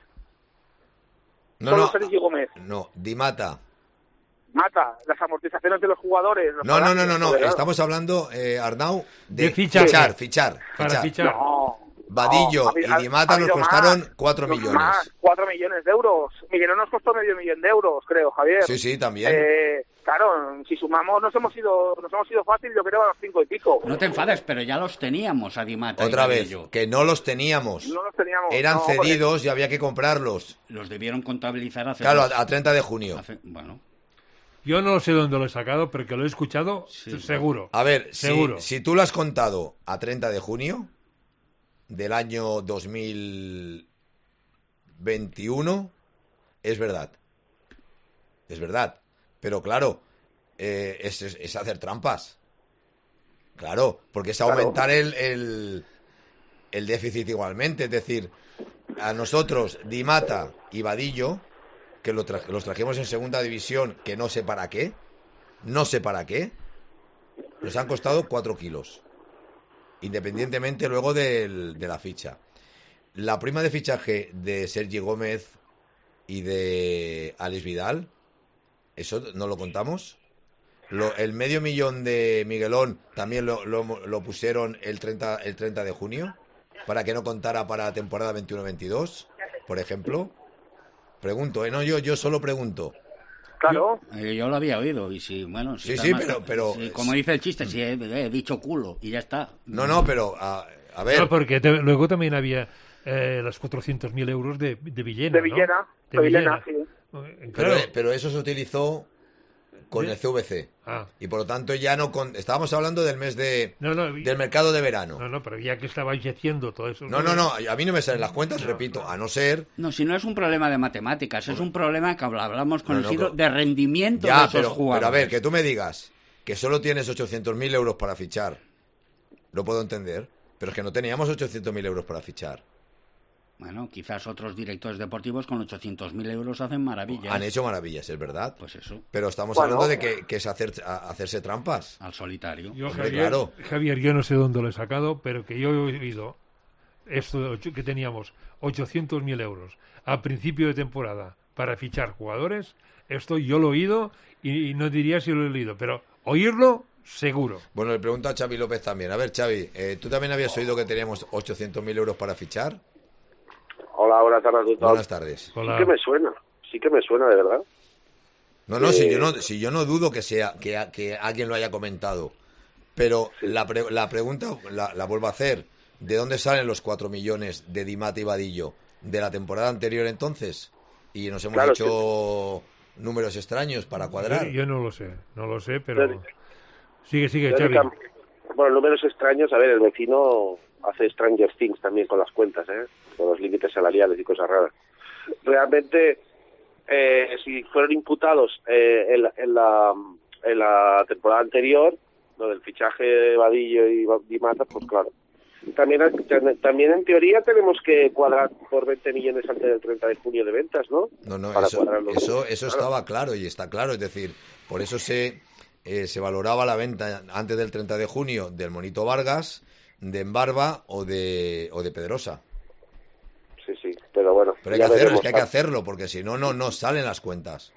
Sergi Gómez. No, Di Mata. Las amortizaciones de los jugadores. No. Estamos hablando, Arnau, de fichar. Para fichar. No. Vadillo y Di Mata nos costaron 4 millones. Más, 4 millones de euros. Miguelón nos costó medio millón de euros, creo, Javier. Sí, también. Claro, si sumamos nos hemos ido fácil, yo creo, a los 5 y pico. No te enfades, pero ya los teníamos a Di Mata. Otra vez, que no los teníamos. Eran cedidos y había que comprarlos. Los debieron contabilizar hace... Claro, a 30 de junio. Bueno... Yo no sé dónde lo he sacado, pero que lo he escuchado, seguro. A ver, seguro. Si tú lo has contado a 30 de junio del año 2021, es verdad. Es verdad. Pero claro, es hacer trampas. Claro, porque es aumentar el déficit igualmente. Es decir, a nosotros, Di Mata y Vadillo que los trajimos en segunda división, que no sé para qué, nos han costado 4 kilos, independientemente luego de la ficha. La prima de fichaje de Sergi Gómez y de Alex Vidal, ¿eso no lo contamos? El medio millón de Miguelón también lo pusieron el 30 de junio, para que no contara para la temporada 21-22, por ejemplo. Pregunto, no, yo solo pregunto. Claro. Yo lo había oído, y si, bueno... Sí, pero si, como dice el chiste, si he dicho culo, y ya está. No, pero, a ver... No, porque luego también había los 400.000 euros de Villena, De Villena, ¿no? De Villena, sí. Claro. Pero eso se utilizó con el CVC. Y por lo tanto ya no... Estábamos hablando del mes del mercado de verano. No, pero ya que estabais haciendo todo eso... No, a mí no me salen las cuentas, repito, a no ser... No, si no es un problema de matemáticas, es un problema que hablamos con el Isidro de rendimiento de esos jugadores. Pero a ver, que tú me digas que solo tienes 800.000 euros para fichar, lo puedo entender, pero es que no teníamos 800.000 euros para fichar. Bueno, quizás otros directores deportivos con 800.000 euros hacen maravillas. Han hecho maravillas, es verdad. Pues eso. Pero estamos hablando de que es hacerse trampas. Al solitario. Javier, yo no sé dónde lo he sacado, pero que yo he oído esto que teníamos 800.000 euros a principio de temporada para fichar jugadores. Esto yo lo he oído y no diría si lo he leído, pero oírlo... seguro. Bueno, le pregunto a Xavi López también. A ver, Xavi, ¿tú también habías oído que teníamos 800.000 euros para fichar? Hola, buenas tardes. Buenas tardes. Hola. Sí que me suena, de verdad. No, si yo no dudo que alguien lo haya comentado, pero la pregunta la vuelvo a hacer. ¿De dónde salen los 4 millones de Di Matta y Vadillo? ¿De la temporada anterior entonces? Y nos hemos hecho números extraños para cuadrar. Yo no lo sé, pero... Sigue, Xavi. Bueno, números extraños, a ver, el vecino hace Stranger Things también con las cuentas, con los límites salariales y cosas raras. Realmente, si fueron imputados en la temporada anterior, lo del fichaje de Vadillo y Di Matta, pues claro. También en teoría tenemos que cuadrar por 20 millones antes del 30 de junio de ventas, ¿no? No, eso estaba claro y está claro, es decir, por eso se valoraba la venta antes del 30 de junio del Monito Vargas, de Embarba o de Pedrosa. Sí, pero bueno. Pero hay que hacerlo, porque si no salen las cuentas.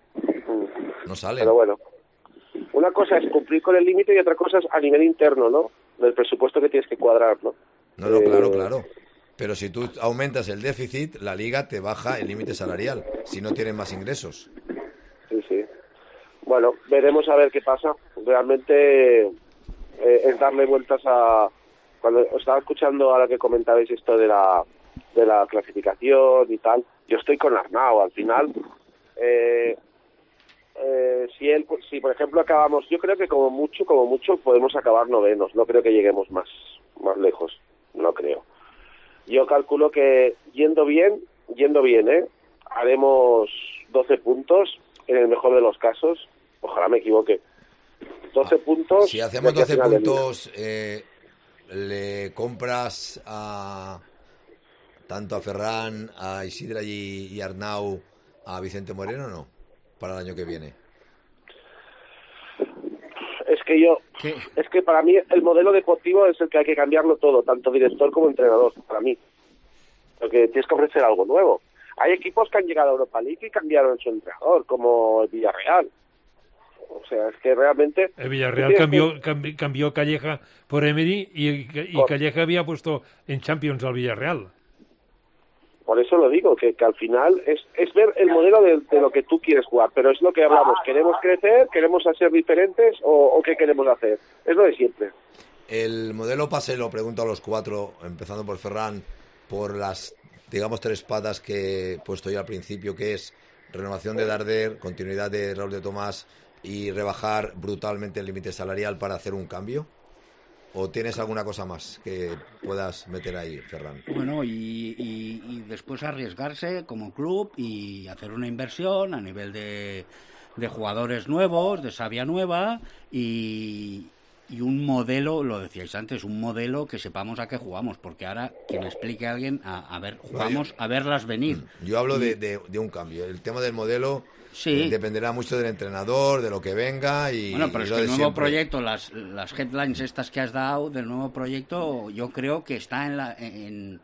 No salen. Pero bueno, una cosa es cumplir con el límite y otra cosa es a nivel interno, ¿no? Del presupuesto que tienes que cuadrar, ¿no? No, claro. Pero si tú aumentas el déficit, la Liga te baja el límite salarial, si no tienen más ingresos. Sí. Bueno, veremos a ver qué pasa. Realmente es darle vueltas a... Cuando estaba escuchando ahora que comentabais esto de la clasificación y tal, yo estoy con Arnau. Al final, si por ejemplo acabamos, yo creo que como mucho podemos acabar novenos. No creo que lleguemos más lejos. No creo. Yo calculo que yendo bien, haremos 12 puntos en el mejor de los casos. Ojalá me equivoque. 12 puntos. Si hacemos 12 puntos, ¿le compras tanto a Ferran, a Isidra y Arnau, a Vicente Moreno o no? Para el año que viene. Es que para mí el modelo deportivo es el que hay que cambiarlo todo, tanto director como entrenador, para mí. Porque tienes que ofrecer algo nuevo. Hay equipos que han llegado a Europa League y cambiaron su entrenador, como el Villarreal. O sea, es que realmente... El Villarreal cambió Calleja por Emery y Calleja había puesto en Champions al Villarreal. Por eso lo digo, que al final es ver el modelo de lo que tú quieres jugar, pero es lo que hablamos. ¿Queremos crecer? ¿Queremos ser diferentes? ¿O qué queremos hacer? Es lo de siempre. El modelo pase, lo pregunto a los 4, empezando por Ferran, por las, digamos, 3 patas que he puesto yo al principio, que es renovación de Darder, continuidad de Raúl de Tomás y rebajar brutalmente el límite salarial para hacer un cambio. ¿O tienes alguna cosa más que puedas meter ahí, Ferran? Bueno, y después arriesgarse como club y hacer una inversión a nivel de jugadores nuevos, de savia nueva y y un modelo, lo decíais antes, un modelo que sepamos a qué jugamos, porque ahora que me explique alguien, a ver, jugamos a verlas venir. Yo hablo de un cambio. El tema del modelo dependerá mucho del entrenador, de lo que venga y... Bueno, pero y es lo que el de nuevo siempre. proyecto, las headlines estas que has dado del nuevo proyecto, yo creo que está en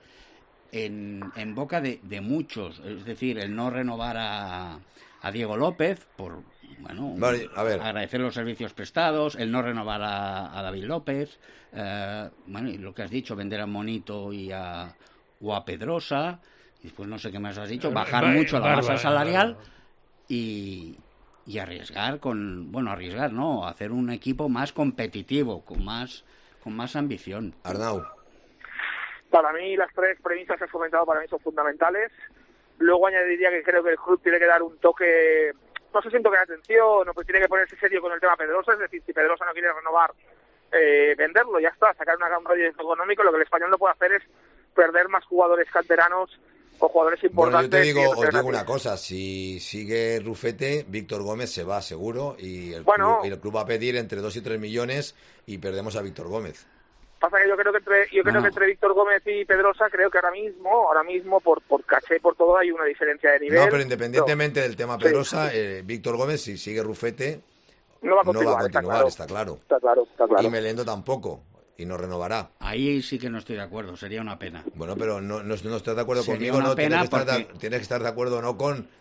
boca de muchos. Es decir, el no renovar a Diego López por... Bueno, Vale, a ver. agradecer los servicios prestados, el no renovar a David López, bueno, y lo que has dicho, vender a Monito o a Pedrosa, y después no sé qué más has dicho, bajar mucho la masa salarial y arriesgar arriesgar, no, hacer un equipo más competitivo, con más ambición. Arnau. Para mí las tres premisas que has comentado para mí son fundamentales. Luego añadiría que creo que el club tiene que dar un toque, no sé si un toque de atención, o pues tiene que ponerse serio con el tema Pedrosa, es decir, si Pedrosa no quiere renovar, venderlo, ya está, sacar un rédito económico. Lo que el Español no puede hacer es perder más jugadores canteranos o jugadores importantes. Bueno, yo os digo una cosa, si sigue Rufete, Víctor Gómez se va seguro y el club va a pedir entre 2 y 3 millones y perdemos a Víctor Gómez. Pasa que yo creo que entre Víctor Gómez y Pedrosa, creo que ahora mismo por caché, por todo, hay una diferencia de nivel. No, pero independientemente del tema Pedrosa, Víctor Gómez, si sigue Rufete, no va a continuar, está claro. Está claro. Y Melendo tampoco, y no renovará. Ahí sí que no estoy de acuerdo, sería una pena. Bueno, pero no estás de acuerdo Sería conmigo, una no pena tienes que estar de acuerdo no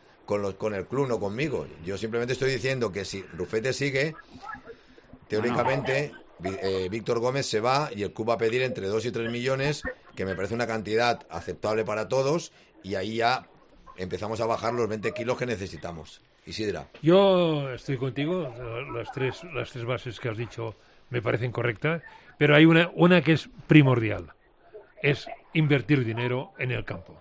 con el club, no conmigo. Yo simplemente estoy diciendo que si Rufete sigue, teóricamente... Víctor Gómez se va y el club va a pedir entre 2 y 3 millones, que me parece una cantidad aceptable para todos, y ahí ya empezamos a bajar los 20 kilos que necesitamos. Isidra. Yo estoy contigo, las tres bases que has dicho me parecen correctas, pero hay una que es primordial, es invertir dinero en el campo.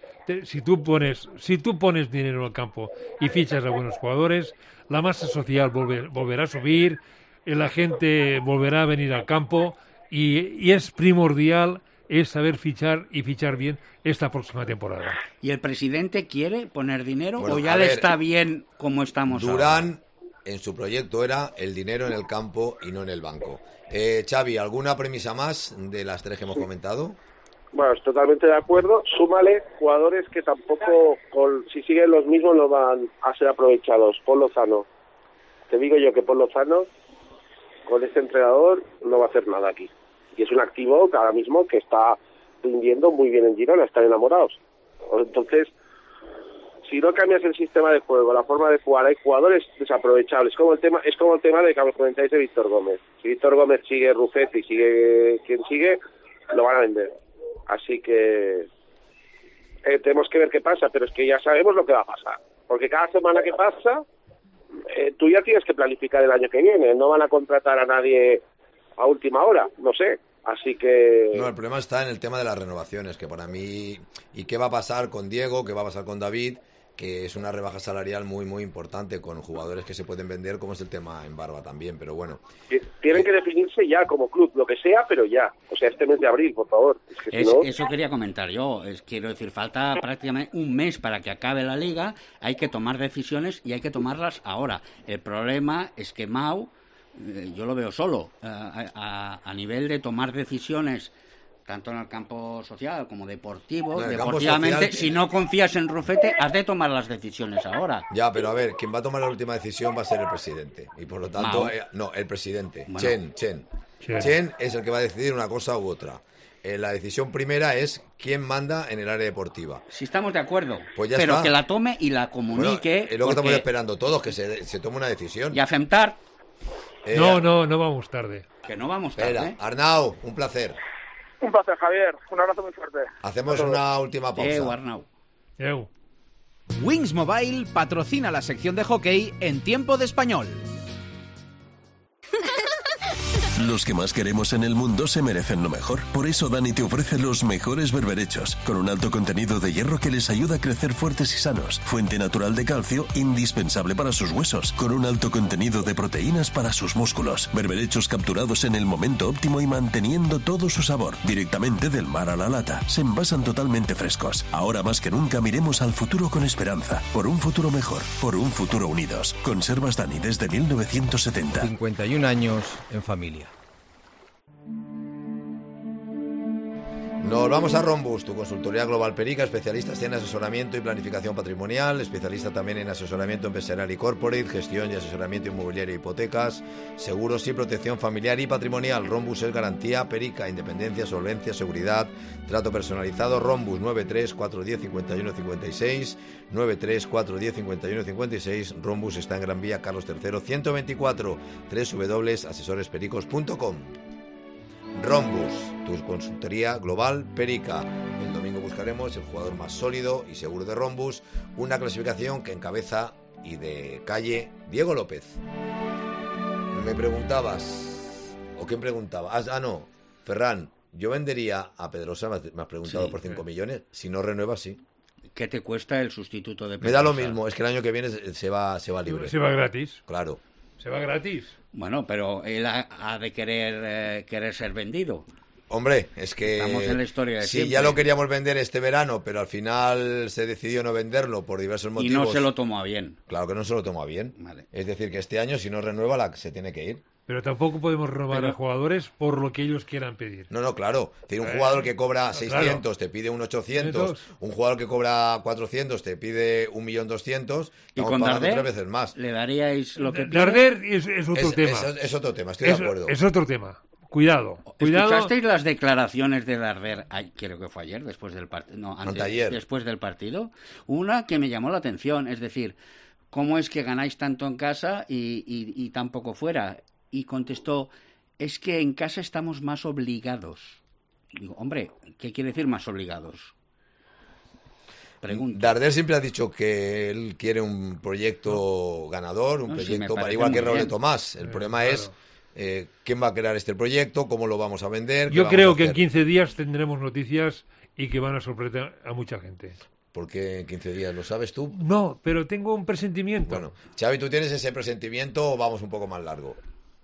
Si tú pones dinero en el campo y fichas a buenos jugadores, la masa social volverá a subir, la gente volverá a venir al campo y es primordial saber fichar y fichar bien esta próxima temporada. ¿Y el presidente quiere poner dinero o ya le está bien como estamos Durán, ahora? En su proyecto era el dinero en el campo y no en el banco. Xavi, ¿alguna premisa más de las tres que hemos comentado? Bueno, estoy totalmente de acuerdo. Súmale jugadores que tampoco, si siguen los mismos, no van a ser aprovechados. Paul Lozano. Te digo yo que Paul Lozano, con este entrenador, no va a hacer nada aquí. Y es un activo que ahora mismo que está rindiendo muy bien en Girona, están enamorados. Entonces, si no cambias el sistema de juego, la forma de jugar, hay jugadores desaprovechables. Es como el tema de que me comentáis de Víctor Gómez. Si Víctor Gómez sigue Rufete y sigue quien sigue, lo van a vender. Así que tenemos que ver qué pasa, pero es que ya sabemos lo que va a pasar. Porque cada semana que pasa, tú ya tienes que planificar el año que viene. No van a contratar a nadie a última hora, no sé. Así que... No, el problema está en el tema de las renovaciones, que para mí... ¿Y qué va a pasar con Diego? ¿Qué va a pasar con David? Que es una rebaja salarial muy, muy importante con jugadores que se pueden vender, como es el tema en Barba también, pero bueno. Tienen que definirse ya como club, lo que sea, pero ya. O sea, este mes de abril, por favor. Es que si no... Eso quería comentar yo. Quiero decir, falta prácticamente un mes para que acabe la liga. Hay que tomar decisiones y hay que tomarlas ahora. El problema es que Mau, yo lo veo solo. A nivel de tomar decisiones, tanto en el campo social como deportivo, deportivamente, social, si no confías en Rufete, has de tomar las decisiones ahora. Ya, pero a ver, quien va a tomar la última decisión va a ser el presidente. Y por lo tanto, no, el presidente. Bueno. Chen es el que va a decidir una cosa u otra. La decisión primera es quién manda en el área deportiva. Si estamos de acuerdo, pues ya pero está. Que la tome y la comunique. Bueno, es lo que estamos esperando todos, que se tome una decisión. Y a FEMTAR. No vamos tarde. Que no vamos tarde. Arnau, un placer. Un placer, Javier. Un abrazo muy fuerte. Hacemos una última pausa. Arnau. Wings Mobile patrocina la sección de hockey en Tiempo de Español. Los que más queremos en el mundo se merecen lo mejor. Por eso Dani te ofrece los mejores berberechos, con un alto contenido de hierro que les ayuda a crecer fuertes y sanos. Fuente natural de calcio, indispensable para sus huesos, con un alto contenido de proteínas para sus músculos. Berberechos capturados en el momento óptimo y manteniendo todo su sabor. Directamente del mar a la lata. Se envasan totalmente frescos. Ahora más que nunca miremos al futuro con esperanza. Por un futuro mejor. Por un futuro unidos. Conservas Dani desde 1970. 51 años en familia. Nos vamos a Rombus, tu consultoría global Perica, especialistas en asesoramiento y planificación patrimonial, especialista también en asesoramiento empresarial y corporate, gestión y asesoramiento inmobiliario e hipotecas, seguros y protección familiar y patrimonial. Rombus es garantía Perica, independencia, solvencia, seguridad, trato personalizado. Rombus 93 410 51 56, 93 410 51 56. Rombus está en Gran Vía Carlos III 124, www.asesorespericos.com. Rombus, tu consultoría global Perica. El domingo buscaremos el jugador más sólido y seguro de Rombus, una clasificación que encabeza y de calle Diego López. Me preguntabas, ¿o quién preguntaba? No, Ferran, yo vendería a Pedrosa, me has preguntado, Sí, por 5 millones, si no renueva, sí. ¿Qué te cuesta el sustituto de Me da lo Pedrosa? mismo, es que el año que viene se va libre. Se va gratis. Claro. Se va gratis. Bueno, pero él ha de querer ser vendido. Hombre, es que Estamos en la historia de si siempre. ya lo queríamos vender este verano, pero al final se decidió no venderlo por diversos Y motivos. no se lo tomó a bien. Claro que no se lo tomó bien. Vale. Es decir, que este año, si no renueva, se tiene que ir. Pero tampoco podemos renovar Pero- a jugadores por lo que ellos quieran pedir. No, claro. Es decir, un jugador que cobra 600 claro. te pide un 800. Un jugador que cobra 400 te pide 1.200.000. ¿Y Estamos con pagando Darder? 3 veces más. ¿Le daríais lo que pide? Darder es otro tema. Es otro tema, estoy de acuerdo. Es otro tema. Cuidado. ¿Escuchasteis las declaraciones de Darder? Creo que fue ayer, después del partido. No, Anteayer. después del partido. Una que me llamó la atención, es decir, ¿cómo es que ganáis tanto en casa y tan poco fuera? Y contestó, es que en casa estamos más obligados. Digo, hombre, ¿qué quiere decir más obligados? Pregunto. Darder siempre ha dicho que él quiere un proyecto ganador, un No, sí, proyecto me para parece igual que muy Raúl de bien. Tomás. El problema claro. es quién va a crear este proyecto, cómo lo vamos a vender. qué Yo vamos a creo que en hacer. 15 días tendremos noticias y que van a sorprender a mucha gente. ¿Por qué en 15 días? ¿Lo sabes tú? No, pero tengo un presentimiento. Bueno, Xavi, ¿tú tienes ese presentimiento o vamos un poco más largo?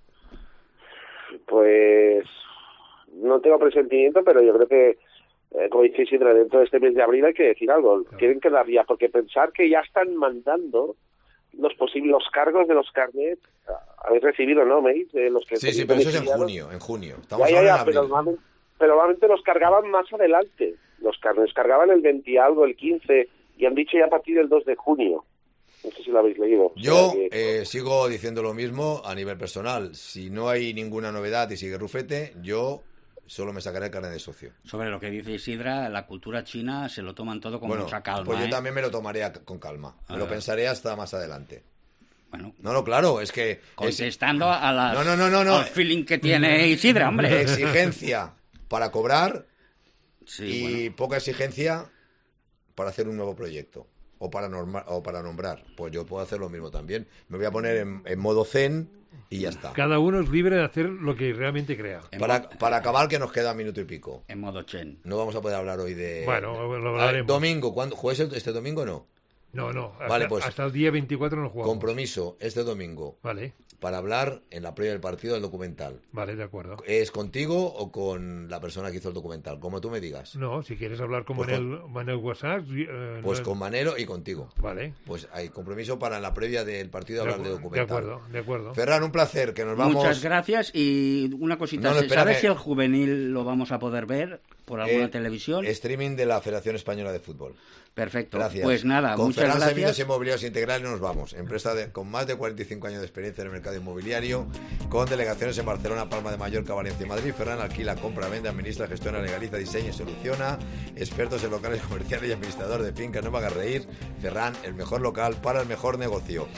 Pues no tengo presentimiento, pero yo creo que, como dice Isidro, dentro de este mes de abril hay que decir algo. Quieren quedar ya, porque pensar que ya están mandando los cargos de los carnets, habéis recibido, ¿no, Meis? De los que Sí, pero eso es en junio. Estamos Ya, ahora en pero abril. normalmente los cargaban más adelante. Los carnets cargaban el 20 y algo, el 15, y han dicho ya a partir del 2 de junio. No sé si lo habéis leído. Yo O sea que- sigo diciendo lo mismo a nivel personal. Si no hay ninguna novedad y sigue Rufete, yo solo me sacaré el carnet de socio. Sobre lo que dice Isidra, la cultura china se lo toman todo con Bueno, mucha calma. pues yo ¿eh? también me lo tomaré con calma. Me lo Ah. pensaré hasta más adelante. Bueno, No, claro, es que... contestando a las, No. al feeling que tiene Isidra, hombre. Exigencia para cobrar Sí, y poca exigencia para hacer un nuevo proyecto o para nombrar. Pues yo puedo hacer lo mismo también. Me voy a poner en modo zen y ya está. Cada uno es libre de hacer lo que realmente crea. Para acabar, que nos queda minuto y pico. En modo Chen. No vamos a poder hablar hoy de... Bueno, lo A ver, hablaremos. domingo, ¿cuándo juegas este domingo o no? No. Hasta, Vale, pues- hasta el día 24 no jugamos. Compromiso este domingo Vale, para hablar en la previa del partido del documental. vale, de acuerdo. ¿Es contigo o con la persona que hizo el documental? Como tú me digas. No, si quieres hablar con Pues Manel WhatsApp... Pues con Manelo y contigo. Vale, Pues hay compromiso para en la previa del partido hablar de de documental. acuerdo. Ferran, un placer, que nos vamos... Muchas gracias y una cosita. No, espérame. ¿Sabes si el juvenil lo vamos a poder ver por alguna televisión? Streaming de la Federación Española de Fútbol. Perfecto. Gracias. Pues nada, con muchas Ferran Servicios gracias. Inmobiliarios Integrales nos vamos. Empresa con más de 45 años de experiencia en el mercado inmobiliario, con delegaciones en Barcelona, Palma de Mallorca, Valencia y Madrid. Ferran alquila, compra, vende, administra, gestiona, legaliza, diseña y soluciona. Expertos en locales comerciales y administrador de fincas. No me hagas reír. Ferran, el mejor local para el mejor negocio.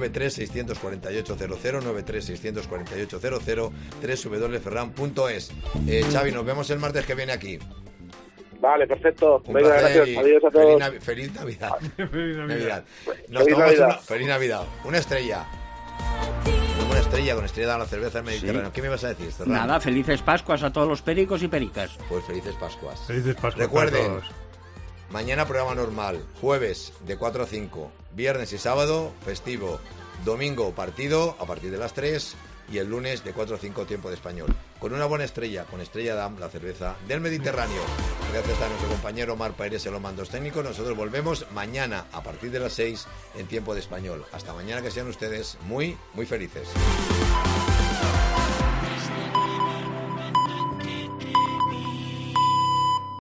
93-648-00, 93-648-00, www.ferran.es. Xavi, nos vemos el martes que viene aquí. Vale, perfecto. Un Venga, placer gracias. y Adiós a todos. Feliz Navidad. Feliz Navidad. Nos Feliz tomamos Navidad. Feliz Navidad. Una estrella. Una estrella con estrella de la cerveza del Mediterráneo. ¿Qué me vas a decir, Ferran? Nada, felices Pascuas a todos los pericos y pericas. Pues felices Pascuas. Felices Pascuas Recuerden, para todos. mañana programa normal, jueves de 4 a 5, viernes y sábado festivo, domingo partido a partir de las 3 y el lunes de 4 a 5 tiempo de español. Con una buena estrella, con Estrella Damm, la cerveza del Mediterráneo. Gracias a nuestro compañero Omar Paires en los mandos técnicos. Nosotros volvemos mañana a partir de las 6 en tiempo de español. Hasta mañana, que sean ustedes muy, muy felices.